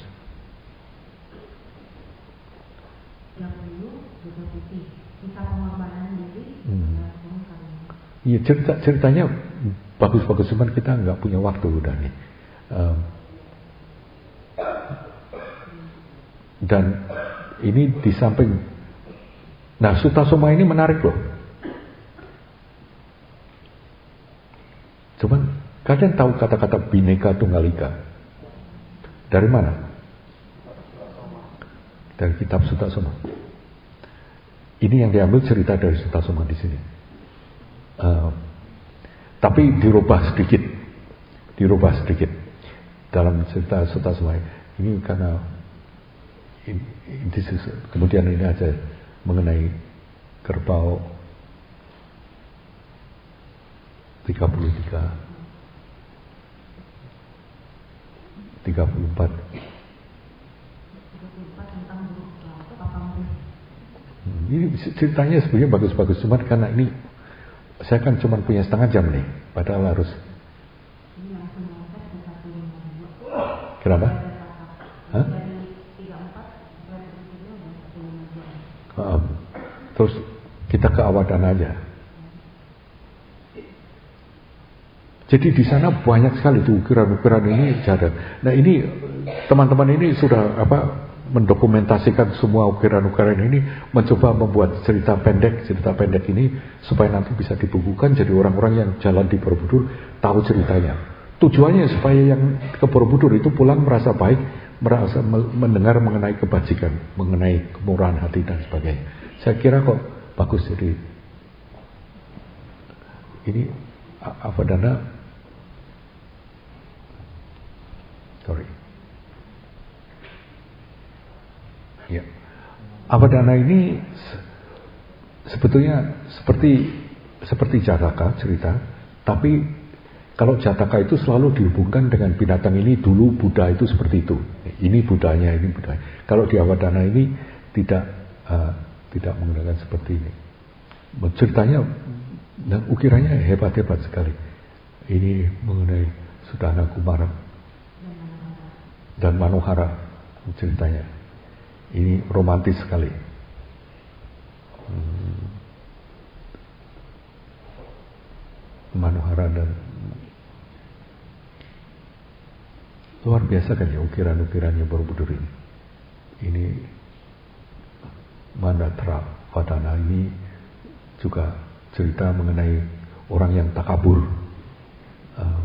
Yang dulu juga putih, kita pengorbanan diri. Hmm. Iya, cerita ceritanya bagus-bagus, cuman kita nggak punya waktu udah nih. Um, dan ini di samping, nah Sutasoma ini menarik loh. Cuman kalian tahu kata-kata Bhinneka Tunggal Ika dari mana? Dari kitab Sutasoma. Ini yang diambil cerita dari Sutasoma di sini. Uh, tapi dirubah sedikit, dirubah sedikit dalam cerita Sutasoma ini karena ini, ini, kemudian ini aja mengenai kerbau tiga puluh tiga, tiga puluh empat. Ini ceritanya sebenarnya bagus-bagus, cuma karena ini saya kan cuma punya setengah jam nih, padahal harus. Kenapa? Hah? Uh, terus kita ke Awadana aja. Jadi di sana banyak sekali tuh ukiran-ukiran ini jadat. Nah ini teman-teman ini sudah apa? Mendokumentasikan semua ukiran-ukiran ini, mencoba membuat cerita pendek, cerita pendek ini supaya nanti bisa dibukukan, jadi orang-orang yang jalan di Borobudur tahu ceritanya. Tujuannya supaya yang ke Borobudur itu pulang merasa baik, merasa mendengar mengenai kebajikan, mengenai kemurahan hati dan sebagainya. Saya kira kok bagus. Jadi ini Awadana, sorry. Ya. Awadana ini sebetulnya seperti seperti Jataka cerita, tapi kalau Jataka itu selalu dihubungkan dengan binatang ini, dulu Buddha itu seperti itu. Ini Buddhanya, ini Buddha. Kalau di Awadana ini tidak uh, tidak menggunakan seperti ini. Ceritanya dan ukirannya hebat-hebat sekali. Ini mengenai Sudana Kumara dan Manohara ceritanya. Ini romantis sekali. Hmm. Manohara dan luar biasa kan ya ukiran-ukirannya Borobudur ini. Ini Mandatra Wadana ini juga cerita mengenai orang yang takabur. Uh,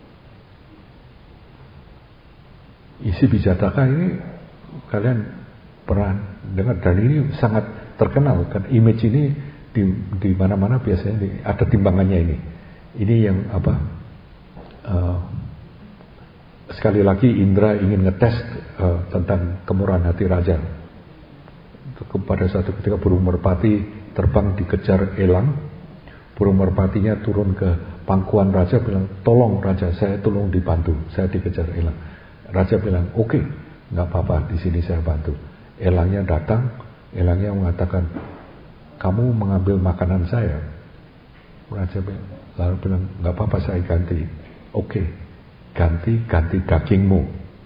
isi Bijataka ini kalian pernah dengar, dan ini sangat terkenal kan, image ini di di mana-mana biasanya di, ada timbangannya ini. Ini yang apa? Uh, sekali lagi Indra ingin ngetes uh, tentang kemurahan hati raja. Pada suatu ketika burung merpati terbang dikejar elang, burung merpatinya turun ke pangkuan raja, bilang, tolong raja, saya tolong dibantu, saya dikejar elang. Raja bilang, oke, okay, nggak apa-apa, di sini saya bantu. Elangnya datang, elangnya mengatakan, kamu mengambil makanan saya. Raja bilang, lalu bilang, nggak apa-apa, saya ganti. Oke, okay, ganti ganti dagingmu.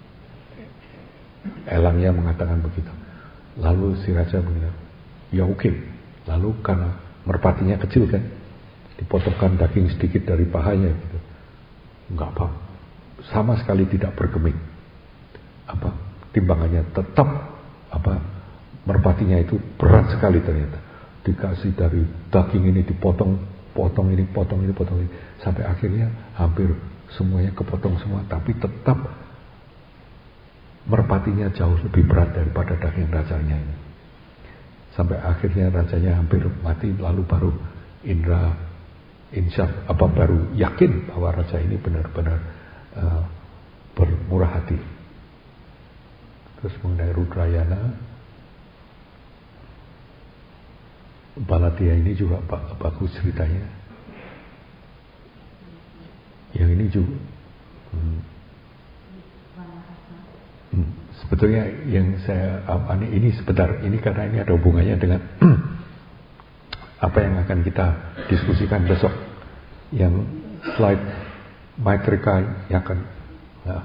Elangnya mengatakan begitu. Lalu si raja bilang, ya oke. Okay. Lalu karena merpatinya kecil kan, dipotongkan daging sedikit dari pahanya gitu. Enggak apa, sama sekali tidak bergeming. Apa timbangannya tetap apa merpatinya itu berat sekali ternyata. Dikasih dari daging ini dipotong, potong ini, potong ini, potong ini, sampai akhirnya hampir semuanya kepotong semua, tapi tetap merpatinya jauh lebih berat daripada daging rajanya ini. Sampai akhirnya rajanya hampir mati, lalu baru Indra insyaf apa baru yakin bahwa raja ini benar-benar uh, bermurah hati. Terus mengenai Rudrayana, Balatia ini juga bagus ceritanya. Yang ini juga hmm, hmm, sebetulnya yang saya apa ini, ini sebentar ini karena ini ada hubungannya dengan apa yang akan kita diskusikan besok, yang slide Maitrika yang akan nah,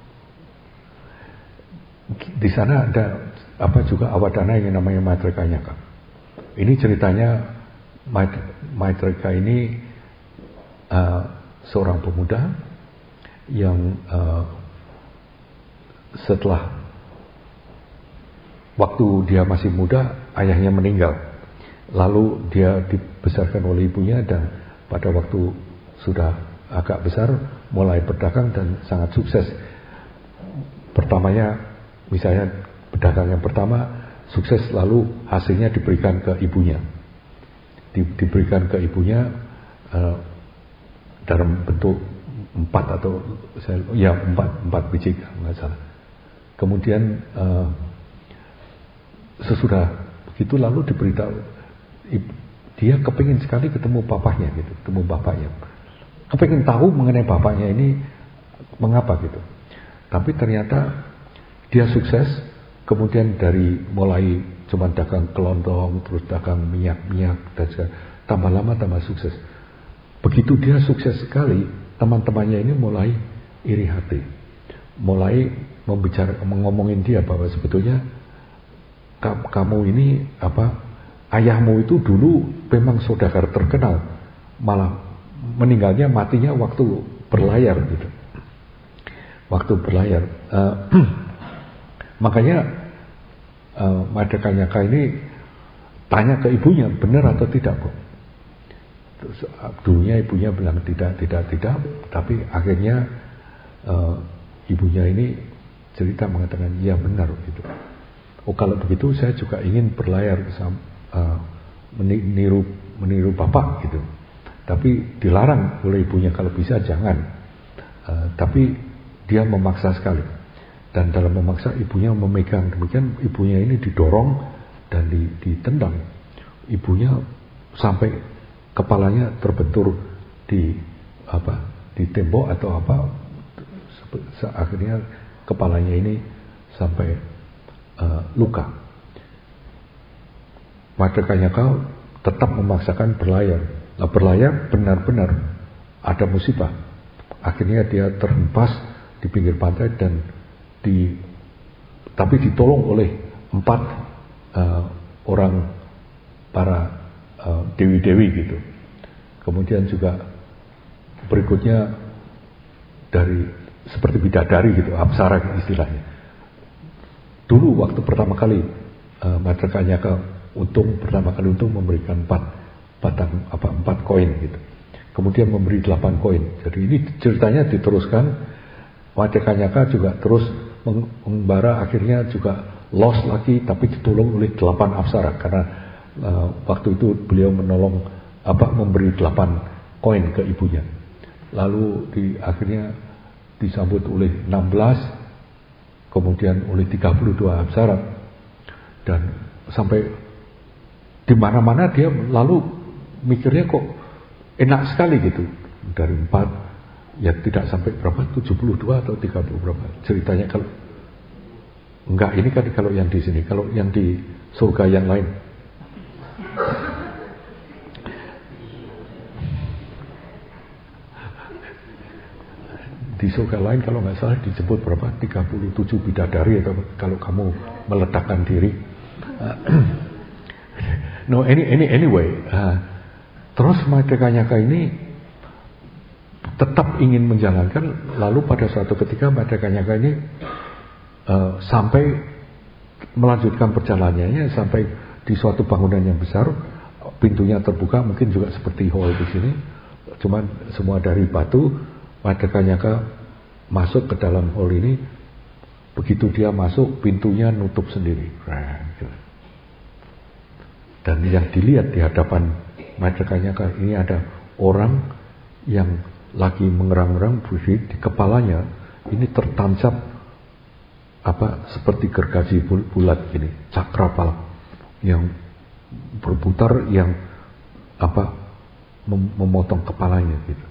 di sana ada apa juga Awadana yang namanya Maitrika Nyaka. Ini ceritanya Maitrika ini uh, seorang pemuda yang uh, setelah waktu dia masih muda ayahnya meninggal, lalu dia dibesarkan oleh ibunya, dan pada waktu sudah agak besar mulai berdagang dan sangat sukses. Pertamanya misalnya pedagang yang pertama sukses, lalu hasilnya diberikan ke ibunya, Di, diberikan ke ibunya uh, dalam bentuk empat atau ya empat empat biji nggak salah. Kemudian uh, sesudah begitu lalu diberitahu, dia kepingin sekali ketemu papahnya gitu, ketemu bapaknya, kepingin tahu mengenai bapaknya ini mengapa gitu. Tapi ternyata dia sukses. Kemudian dari mulai cuma dagang kelontong, terus dagang minyak-minyak, dan tambah lama tambah sukses. Begitu dia sukses sekali, teman-temannya ini mulai iri hati, mulai membicarakan, ngomongin dia bahwa sebetulnya kamu ini apa, ayahmu itu dulu memang saudagar terkenal, malah meninggalnya matinya waktu berlayar gitu, waktu berlayar. Uh, makanya uh, Maitrika Nyaka ini tanya ke ibunya, benar atau tidak kok? Terus dulunya ibunya bilang tidak, tidak, tidak, tapi akhirnya uh, ibunya ini cerita mengatakan iya benar gitu. Oh kalau begitu saya juga ingin berlayar sama, uh, meniru meniru bapak gitu. Tapi dilarang oleh ibunya, kalau bisa jangan. Uh, tapi dia memaksa sekali. Dan dalam memaksa ibunya memegang, demikian ibunya ini didorong dan ditendang. Ibunya sampai kepalanya terbentur di apa di tembok atau apa, akhirnya kepalanya ini sampai uh, luka. Madakanyaka tetap memaksakan berlayar. Nah, berlayar benar-benar ada musibah. Akhirnya dia terhempas di pinggir pantai dan di tapi ditolong oleh empat uh, orang para uh, dewi-dewi gitu. Kemudian juga berikutnya dari seperti bidadari gitu, apsara istilahnya. Dulu waktu pertama kali uh, Madakanyaka untung pertama kali untung memberikan empat batang apa empat koin gitu. Kemudian memberi delapan koin. Jadi ini ceritanya diteruskan. Madakanyaka juga terus mengembara, akhirnya juga lost lagi, tapi ditolong oleh delapan apsara karena uh, waktu itu beliau menolong apa memberi delapan koin ke ibunya. Lalu di akhirnya disambut oleh enam belas, kemudian oleh tiga puluh dua apsara, dan sampai di mana-mana dia lalu mikirnya kok enak sekali gitu. Dari empat ya tidak sampai berapa, tujuh puluh dua atau tiga puluh berapa ceritanya. Kalau enggak, ini kan kalau yang di sini, kalau yang di surga yang lain di surga lain kalau nggak salah disebut berapa, tiga puluh tujuh bidadari atau kalau kamu meletakkan diri. No, any, any, anyway uh, terus Madakanyaka ini tetap ingin menjalankan. Lalu pada suatu ketika Madakanyaka ini uh, sampai melanjutkan perjalanannya sampai di suatu bangunan yang besar, pintunya terbuka, mungkin juga seperti hall di sini, cuman semua dari batu. Madakanyaka masuk ke dalam hall ini. Begitu dia masuk, pintunya nutup sendiri. Dan yang dilihat di hadapan Madakanyaka ini ada orang yang lagi mengerang-erang, berdiri di kepalanya ini tertancap apa seperti gergaji bulat ini, cakrawala yang berputar, yang apa memotong kepalanya gitu.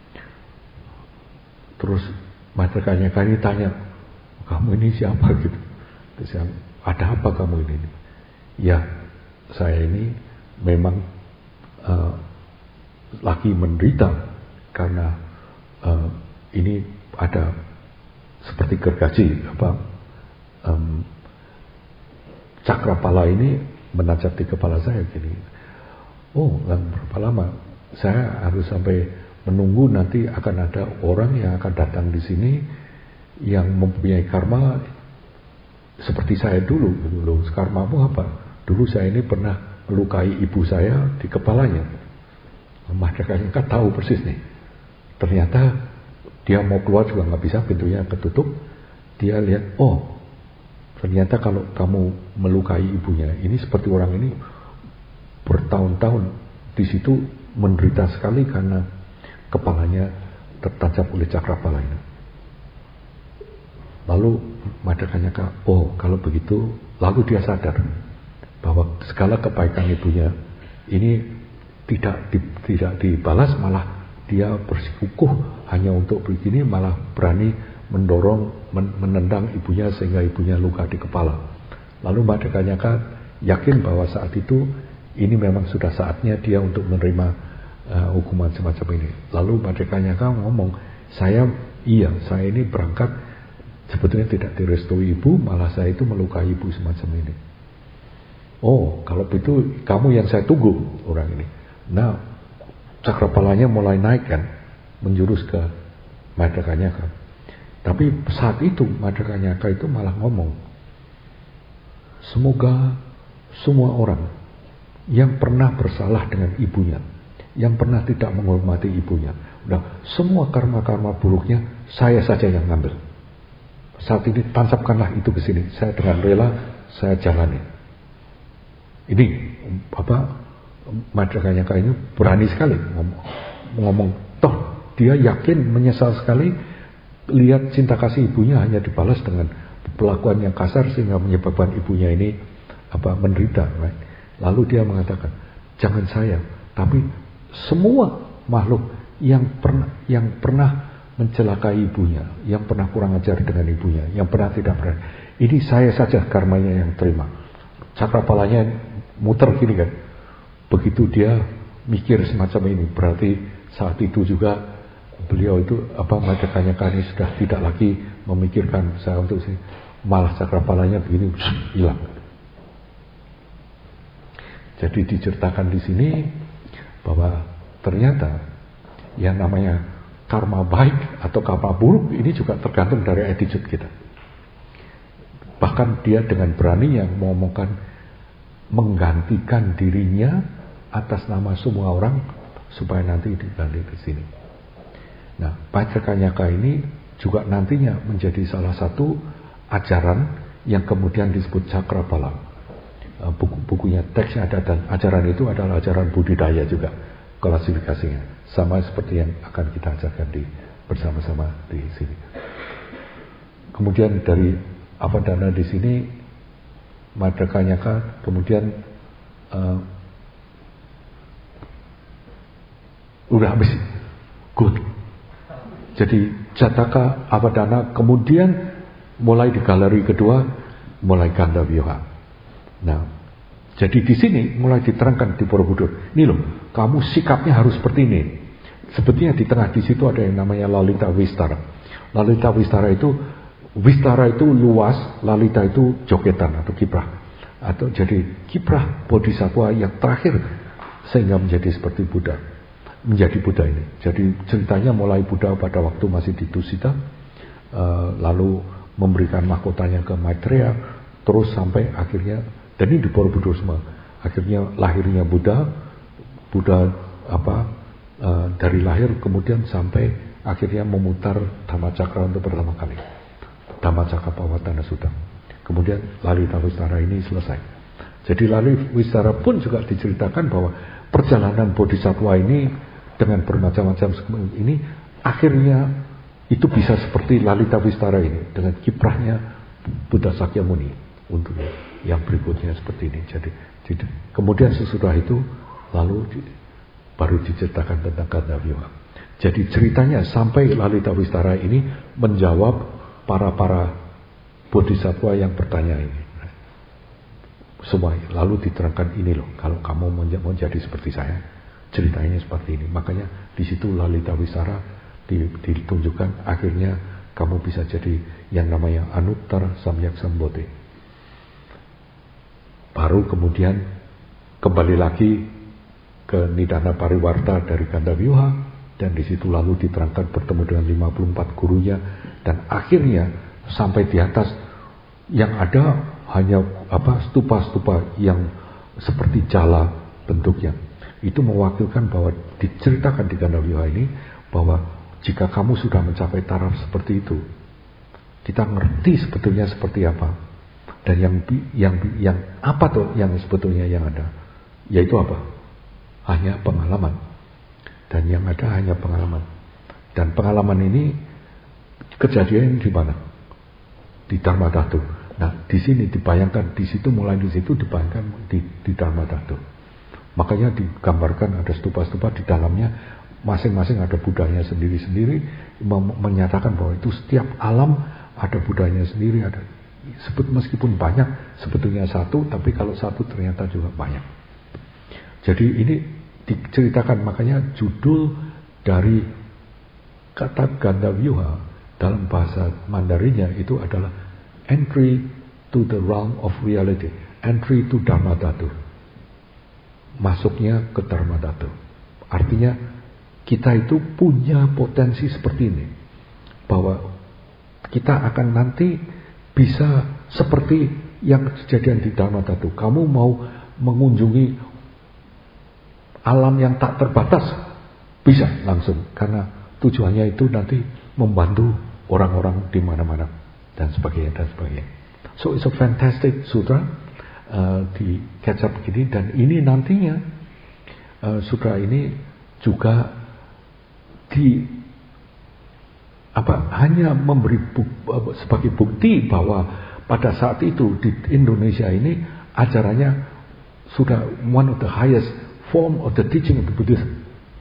Terus Madakanyaka ini tanya, kamu ini siapa gitu? Terus yang, ada apa kamu ini? Ya, saya ini memang uh, lagi menderita karena uh, ini ada seperti gergaji apa um, cakrawala ini menancap di kepala saya gini. Oh, berapa lama? Saya harus sampai menunggu, nanti akan ada orang yang akan datang di sini yang mempunyai karma seperti saya dulu. Dulu karmamu apa? Dulu saya ini pernah melukai ibu saya di kepalanya. Madakanyaka tahu persis nih. Ternyata dia mau keluar juga nggak bisa, pintunya ketutup. Dia lihat, oh ternyata kalau kamu melukai ibunya, ini seperti orang ini bertahun-tahun di situ menderita sekali karena kepalanya tertancap oleh cakrawala ini. Lalu Madakanyaka, oh kalau begitu, lalu dia sadar bahwa segala kebaikan ibunya ini tidak di, tidak dibalas, malah dia bersikukuh hanya untuk begini, malah berani mendorong, men, menendang ibunya sehingga ibunya luka di kepala. Lalu Madakanyaka yakin bahwa saat itu ini memang sudah saatnya dia untuk menerima Uh, hukuman semacam ini. Lalu Madakanyaka ngomong, saya iya, saya ini berangkat sebetulnya tidak direstui ibu, malah saya itu melukai ibu semacam ini. Oh, kalau begitu kamu yang saya tunggu, orang ini. Nah, cakrawalanya mulai naik kan, menjurus ke Madakanyaka. Tapi saat itu Madakanyaka itu malah ngomong, semoga semua orang yang pernah bersalah dengan ibunya, yang pernah tidak menghormati ibunya, udah semua karma-karma buruknya saya saja yang ngambil. Saat ini tancapkanlah itu ke sini, saya dengan rela saya jalani. Ini apa Madakanyaka ini berani sekali ngomong, ngomong toh dia yakin, menyesal sekali lihat cinta kasih ibunya hanya dibalas dengan perlakuan yang kasar sehingga menyebabkan ibunya ini apa menderita, right? Lalu dia mengatakan, jangan saya, tapi semua makhluk yang pernah yang pernah mencelakai ibunya, yang pernah kurang ajar dengan ibunya, yang pernah tidak pernah, ini saya saja karmanya yang terima. Cakrapalanya muter gini kan. Begitu dia mikir semacam ini, berarti saat itu juga beliau itu apa Madhyakanyaka ini sudah tidak lagi memikirkan saya untuk sini, malah cakrapalanya begini hilang. Jadi diceritakan di sini bahwa ternyata yang namanya karma baik atau karma buruk ini juga tergantung dari attitude kita. Bahkan dia dengan beraninya mengomongkan menggantikan dirinya atas nama semua orang supaya nanti diganti di sini. Nah, Madhyakanyaka ini juga nantinya menjadi salah satu ajaran yang kemudian disebut Cakrapala. Buku-bukunya, teksnya ada, dan ajaran itu adalah ajaran budidaya juga klasifikasinya, sama seperti yang akan kita ajarkan di bersama-sama di sini. Kemudian dari Avadana di sini Madhyakanyaka kemudian uh, udah habis, good. Jadi Jataka Avadana kemudian mulai di galeri kedua mulai Gandavyoha. Nah, jadi di sini mulai diterangkan di Borobudur. Ini loh, kamu sikapnya harus seperti ini. Sebetulnya di tengah di situ ada yang namanya Lalita Vistara. Lalita Vistara itu, Vistara itu luas, Lalita itu jogetan atau kiprah. Atau jadi kiprah Bodhisattva yang terakhir sehingga menjadi seperti Buddha. Menjadi Buddha ini. Jadi ceritanya mulai Buddha pada waktu masih di Tusita, uh, lalu memberikan mahkotanya ke Maitreya, terus sampai akhirnya. Dan ini di Borobudur semua. Akhirnya lahirnya Buddha, Buddha apa uh, dari lahir kemudian sampai akhirnya memutar Dhammacakra untuk pertama kali. Dhammacakkappavattana Sutta. Kemudian Lalita Vistara ini selesai. Jadi Lalita Vistara pun juga diceritakan bahwa perjalanan Bodhisattva ini dengan bermacam-macam ini akhirnya itu bisa seperti Lalita Vistara ini dengan kiprahnya Buddha Sakyamuni untuk yang berikutnya seperti ini. Jadi, jadi kemudian sesudah itu lalu di, baru diceritakan tentang Gandavyoha. Jadi ceritanya sampai Lalita Vistara ini menjawab para-para bodhisattva yang bertanya ini. Semua lalu diterangkan ini loh, kalau kamu mau jadi seperti saya, ceritanya seperti ini. Makanya di situ Lalita Vistara ditunjukkan akhirnya kamu bisa jadi yang namanya Anuttara Samyak Sambodhi. Baru kemudian kembali lagi ke Nidana Pariwarta dari Gandavyoha, dan di situ lalu diterangkan bertemu dengan lima puluh empat gurunya, dan akhirnya sampai di atas yang ada hanya apa stupa-stupa yang seperti jala bentuknya. Itu mewakilkan bahwa diceritakan di Gandavyoha ini bahwa jika kamu sudah mencapai taraf seperti itu, kita ngerti sebetulnya seperti apa. Dan yang yang yang apa tuh yang sebetulnya yang ada? Yaitu apa? Hanya pengalaman. Dan yang ada hanya pengalaman. Dan pengalaman ini kejadian di mana? Di Dharma Dhatu. Nah, di sini dibayangkan, di situ mulai di situ dibayangkan di di Dharma Dhatu. Makanya digambarkan ada stupa-stupa di dalamnya, masing-masing ada budanya sendiri-sendiri, menyatakan bahwa itu setiap alam ada budanya sendiri, ada sebut meskipun banyak sebetulnya satu, tapi kalau satu ternyata juga banyak. Jadi ini diceritakan, makanya judul dari kata Gandavyoha dalam bahasa Mandarinnya itu adalah Entry to the Realm of Reality, Entry to Dharma Dhatu, masuknya ke Dharma Dhatu. Artinya kita itu punya potensi seperti ini, bahwa kita akan nanti bisa seperti yang kejadian di Dharma Dhatu. Kamu mau mengunjungi alam yang tak terbatas, bisa langsung, karena tujuannya itu nanti membantu orang-orang di mana-mana dan sebagainya dan sebagainya. So it's a fantastic sutra uh, di kecap gini, dan ini nantinya uh, sutra ini juga di apa hanya memberi buk, sebagai bukti bahwa pada saat itu di Indonesia ini ajarannya sudah one of the highest form of the teaching of the Buddhism.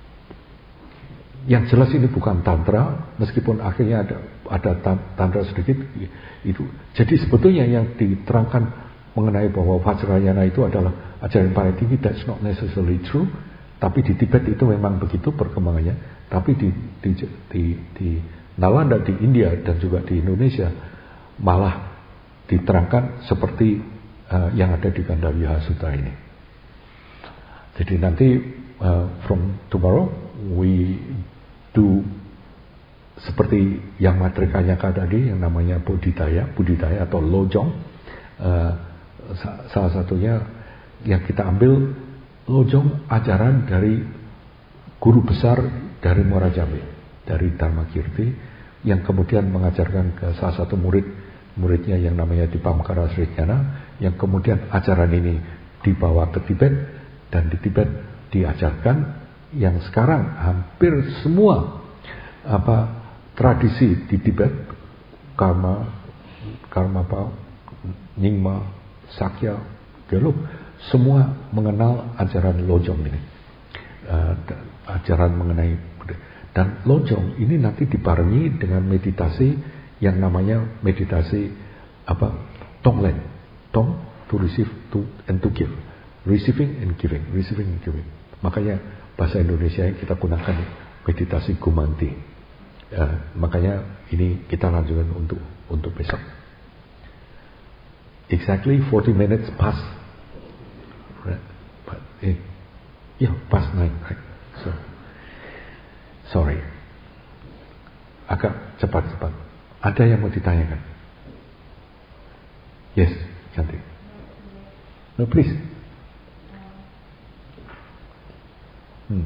Yang jelas ini bukan tantra, meskipun akhirnya ada ada tantra sedikit itu. Jadi sebetulnya yang diterangkan mengenai bahwa Vajrayana itu adalah ajaran paling tinggi, that's not necessarily true. Tapi di Tibet itu memang begitu perkembangannya. Tapi di di di, di Nalanda di India dan juga di Indonesia malah diterangkan seperti uh, yang ada di Gandharva Sutra ini. Jadi nanti uh, from tomorrow we do seperti yang matrikanya tadi yang namanya budidaya, budidaya atau lojong. Uh, salah satunya yang kita ambil lojong ajaran dari guru besar dari Muara Jambi, dari Dharmakirti, yang kemudian mengajarkan ke salah satu murid muridnya yang namanya Dipamkara Srijana, yang kemudian ajaran ini dibawa ke Tibet dan di Tibet diajarkan. Yang sekarang hampir semua apa tradisi di Tibet, karma, karma apa, Nyingma, Sakya, Gelug, semua mengenal ajaran lojong ini, uh, ajaran mengenai dan lojong ini nanti dibarengi dengan meditasi yang namanya meditasi apa tonglen, tong to receive to and to give, receiving and giving, receiving and giving. Makanya bahasa Indonesia yang kita gunakan meditasi gumanti. Uh, makanya ini kita lanjutkan untuk untuk besok. Exactly forty minutes past, right? But eh, yeah, past nine, right? So, sorry, agak cepat-cepat. Ada yang mau ditanyakan? Yes, cantik. No, please. Hmm.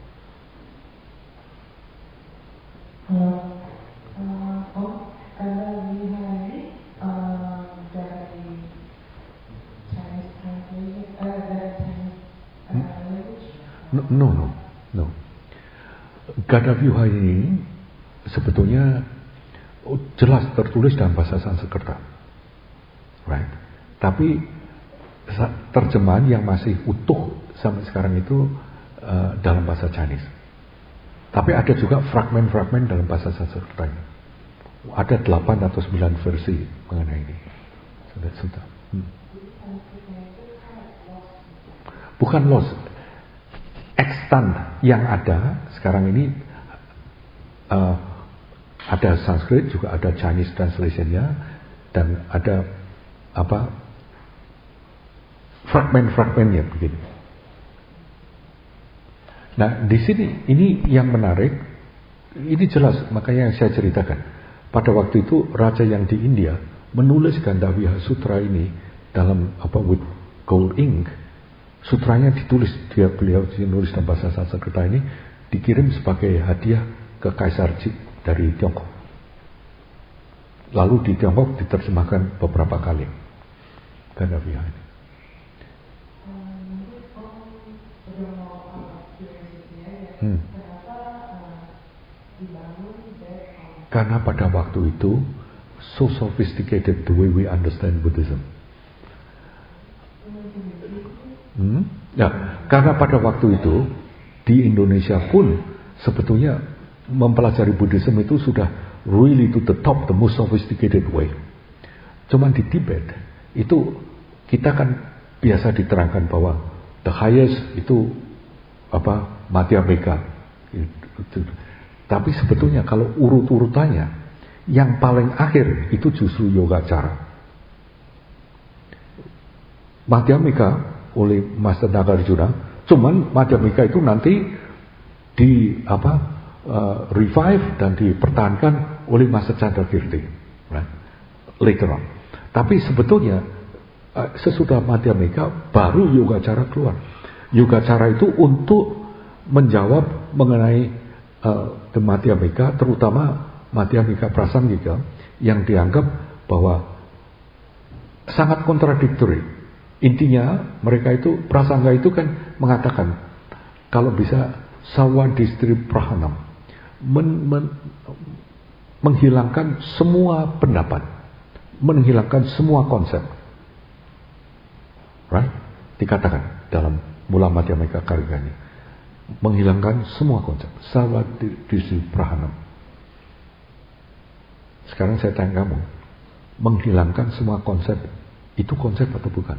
Uh, uh, oh, kalau dihari uh, dari Chinese translation, uh, dari Chinese uh, language. No, no, no, no. Gadavyuha ini sebetulnya jelas tertulis dalam bahasa Sanskerta, right? Tapi terjemahan yang masih utuh sampai sekarang itu uh, dalam bahasa Chinese. Tapi ada juga fragmen-fragmen dalam bahasa Sanskerta ini. Ada delapan atau sembilan versi mengenai ini. Sudah, sudah. Hmm. Bukan lost. Extant yang ada sekarang ini uh, ada Sanskrit, juga ada Chinese translationnya, dan ada apa fragmen-fragmennya begitu. Nah di sini ini yang menarik, ini jelas makanya yang saya ceritakan. Pada waktu itu raja yang di India menulis Gandharva Sutra ini dalam apa with gold ink. Sutranya ditulis, dia beliau menulis dalam bahasa Sanskerta ini, dikirim sebagai hadiah ke Kaisar Jin dari Tiongkok. Lalu di Tiongkok diterjemahkan beberapa kali Gandharva ini. Hmm. Karena pada waktu itu so sophisticated the way we understand Buddhism. Hmm? Ya, karena pada waktu itu di Indonesia pun sebetulnya mempelajari Buddhism itu sudah really to the top, the most sophisticated way. Cuman di Tibet itu kita kan biasa diterangkan bahwa the highest itu apa Madhyamika. Tapi sebetulnya kalau urut-urutannya yang paling akhir itu justru Yogacara. Madhyamika oleh Master Nagarjuna, cuman Madhyamika itu nanti di apa uh, revive dan dipertahankan oleh Master Chandrakirti, right? Later on. Tapi sebetulnya uh, sesudah Madhyamika baru Yogacara keluar. Yogacara itu untuk menjawab mengenai uh, Madhyamika, terutama Madhyamika Prasangika yang dianggap bahwa sangat kontradiktori. Intinya mereka itu prasangga itu kan mengatakan kalau bisa sawadistri prahanam, men, men, menghilangkan semua pendapat menghilangkan semua konsep. Right? Dikatakan dalam Mula Madhyamika Karganya, menghilangkan semua konsep. Sarvadisi prahanam. Sekarang saya tanya kamu, menghilangkan semua konsep, itu konsep atau bukan?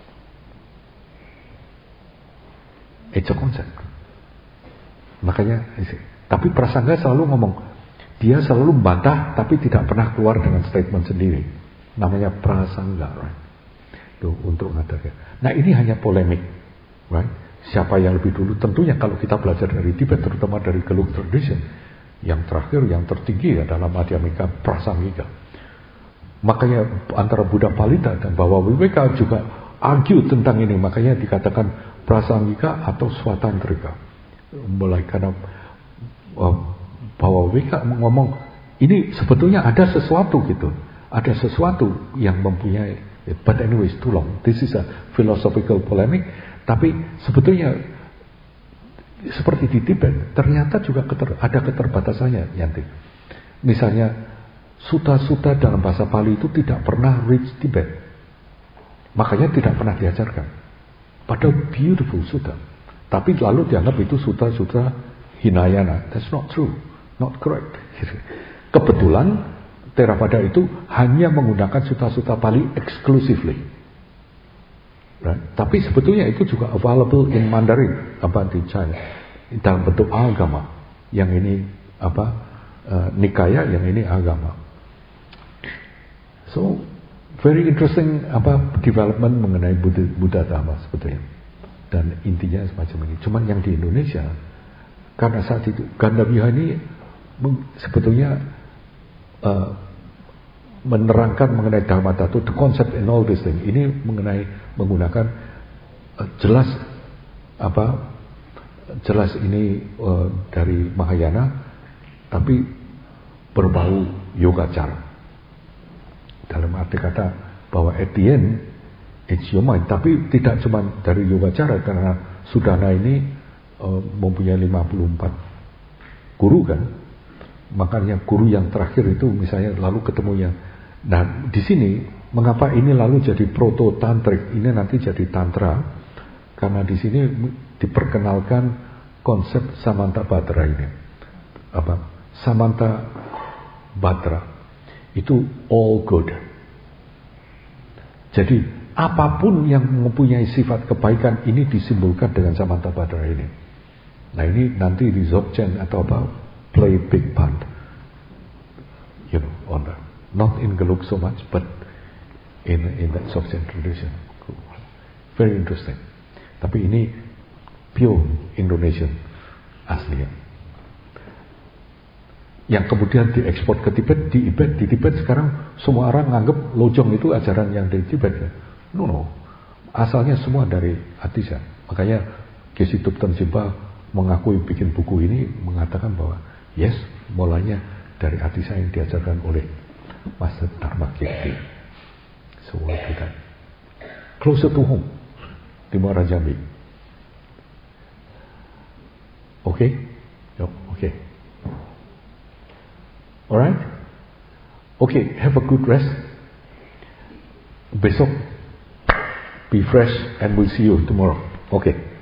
It's a konsep. Makanya, tapi prasangga selalu ngomong, dia selalu membantah, tapi tidak pernah keluar dengan statement sendiri. Namanya prasangga, right? Tuh, untuk ngadarnya. Nah, ini hanya polemik, right? Siapa yang lebih dulu? Tentunya kalau kita belajar dari Tibet, terutama dari Gelug tradition, yang terakhir, yang tertinggi adalah Madhyamika Prasangika. Makanya antara Buddha Palita dan Bhawa Viveka juga argue tentang ini. Makanya dikatakan Prasangika atau Swatantrika. Mulai karena uh, Bhawa Viveka ngomong, ini sebetulnya ada sesuatu gitu. Ada sesuatu yang mempunyai, but anyways too long. This is a philosophical polemic. Tapi sebetulnya seperti di Tibet, ternyata juga keter, ada keterbatasannya, Yanti. Misalnya, suta-suta dalam bahasa Pali itu tidak pernah reach Tibet. Makanya tidak pernah diajarkan. Padahal beautiful suta. Tapi lalu dianggap itu suta-suta Hinayana. That's not true. Not correct. Kebetulan Theravada itu hanya menggunakan suta-suta Pali exclusively. Right? Tapi sebetulnya itu juga available in Mandarin, apa di China, dalam bentuk agama. Yang ini apa uh, nikaya, yang ini agama. So very interesting apa development mengenai Buddha, Buddha Dhamma sebetulnya. Dan intinya semacam ini. Cuman yang di Indonesia, karena saat itu Gandhabhiha ini sebetulnya uh, menerangkan mengenai Dhamma Tattva, the concept in all this thing. Ini mengenai menggunakan uh, jelas apa jelas ini uh, dari Mahayana, tapi berbau yogacara. Dalam arti kata bahwa at the end it's your mind. Tapi tidak cuma dari yogacara, karena Sudana ini uh, mempunyai lima puluh empat guru kan. Makanya guru yang terakhir itu misalnya lalu ketemu yang, nah di sini mengapa ini lalu jadi proto tantrik, ini nanti jadi tantra, karena di sini diperkenalkan konsep Samanta Bhadra ini. Apa? Samanta Bhadra itu all good. Jadi apapun yang mempunyai sifat kebaikan ini disimbolkan dengan Samanta Bhadra ini. Nah ini nanti di Dzogchen atau apa, play big part, you know, on that. Not in Gelug so much, but in in that Dzogchen tradition. Very interesting. Tapi ini pure Indonesian aslinya. Yang kemudian diekspor ke Tibet, di Tibet, di Tibet sekarang semua orang nganggap Lojong itu ajaran yang dari Tibet ya. No, no. Asalnya semua dari Atisa. Makanya Geshe Thupten Jinpa mengakui bikin buku ini, mengatakan bahwa yes, mulanya dari Atisa yang diajarkan oleh Master Dharma Kirti. So we'll do that. Closer to home, di Muara Jambi. Oke? Okay? Yo, oke. Okay. Alright? Oke, okay, have a good rest. Besok be fresh and we'll see you tomorrow. Oke. Okay.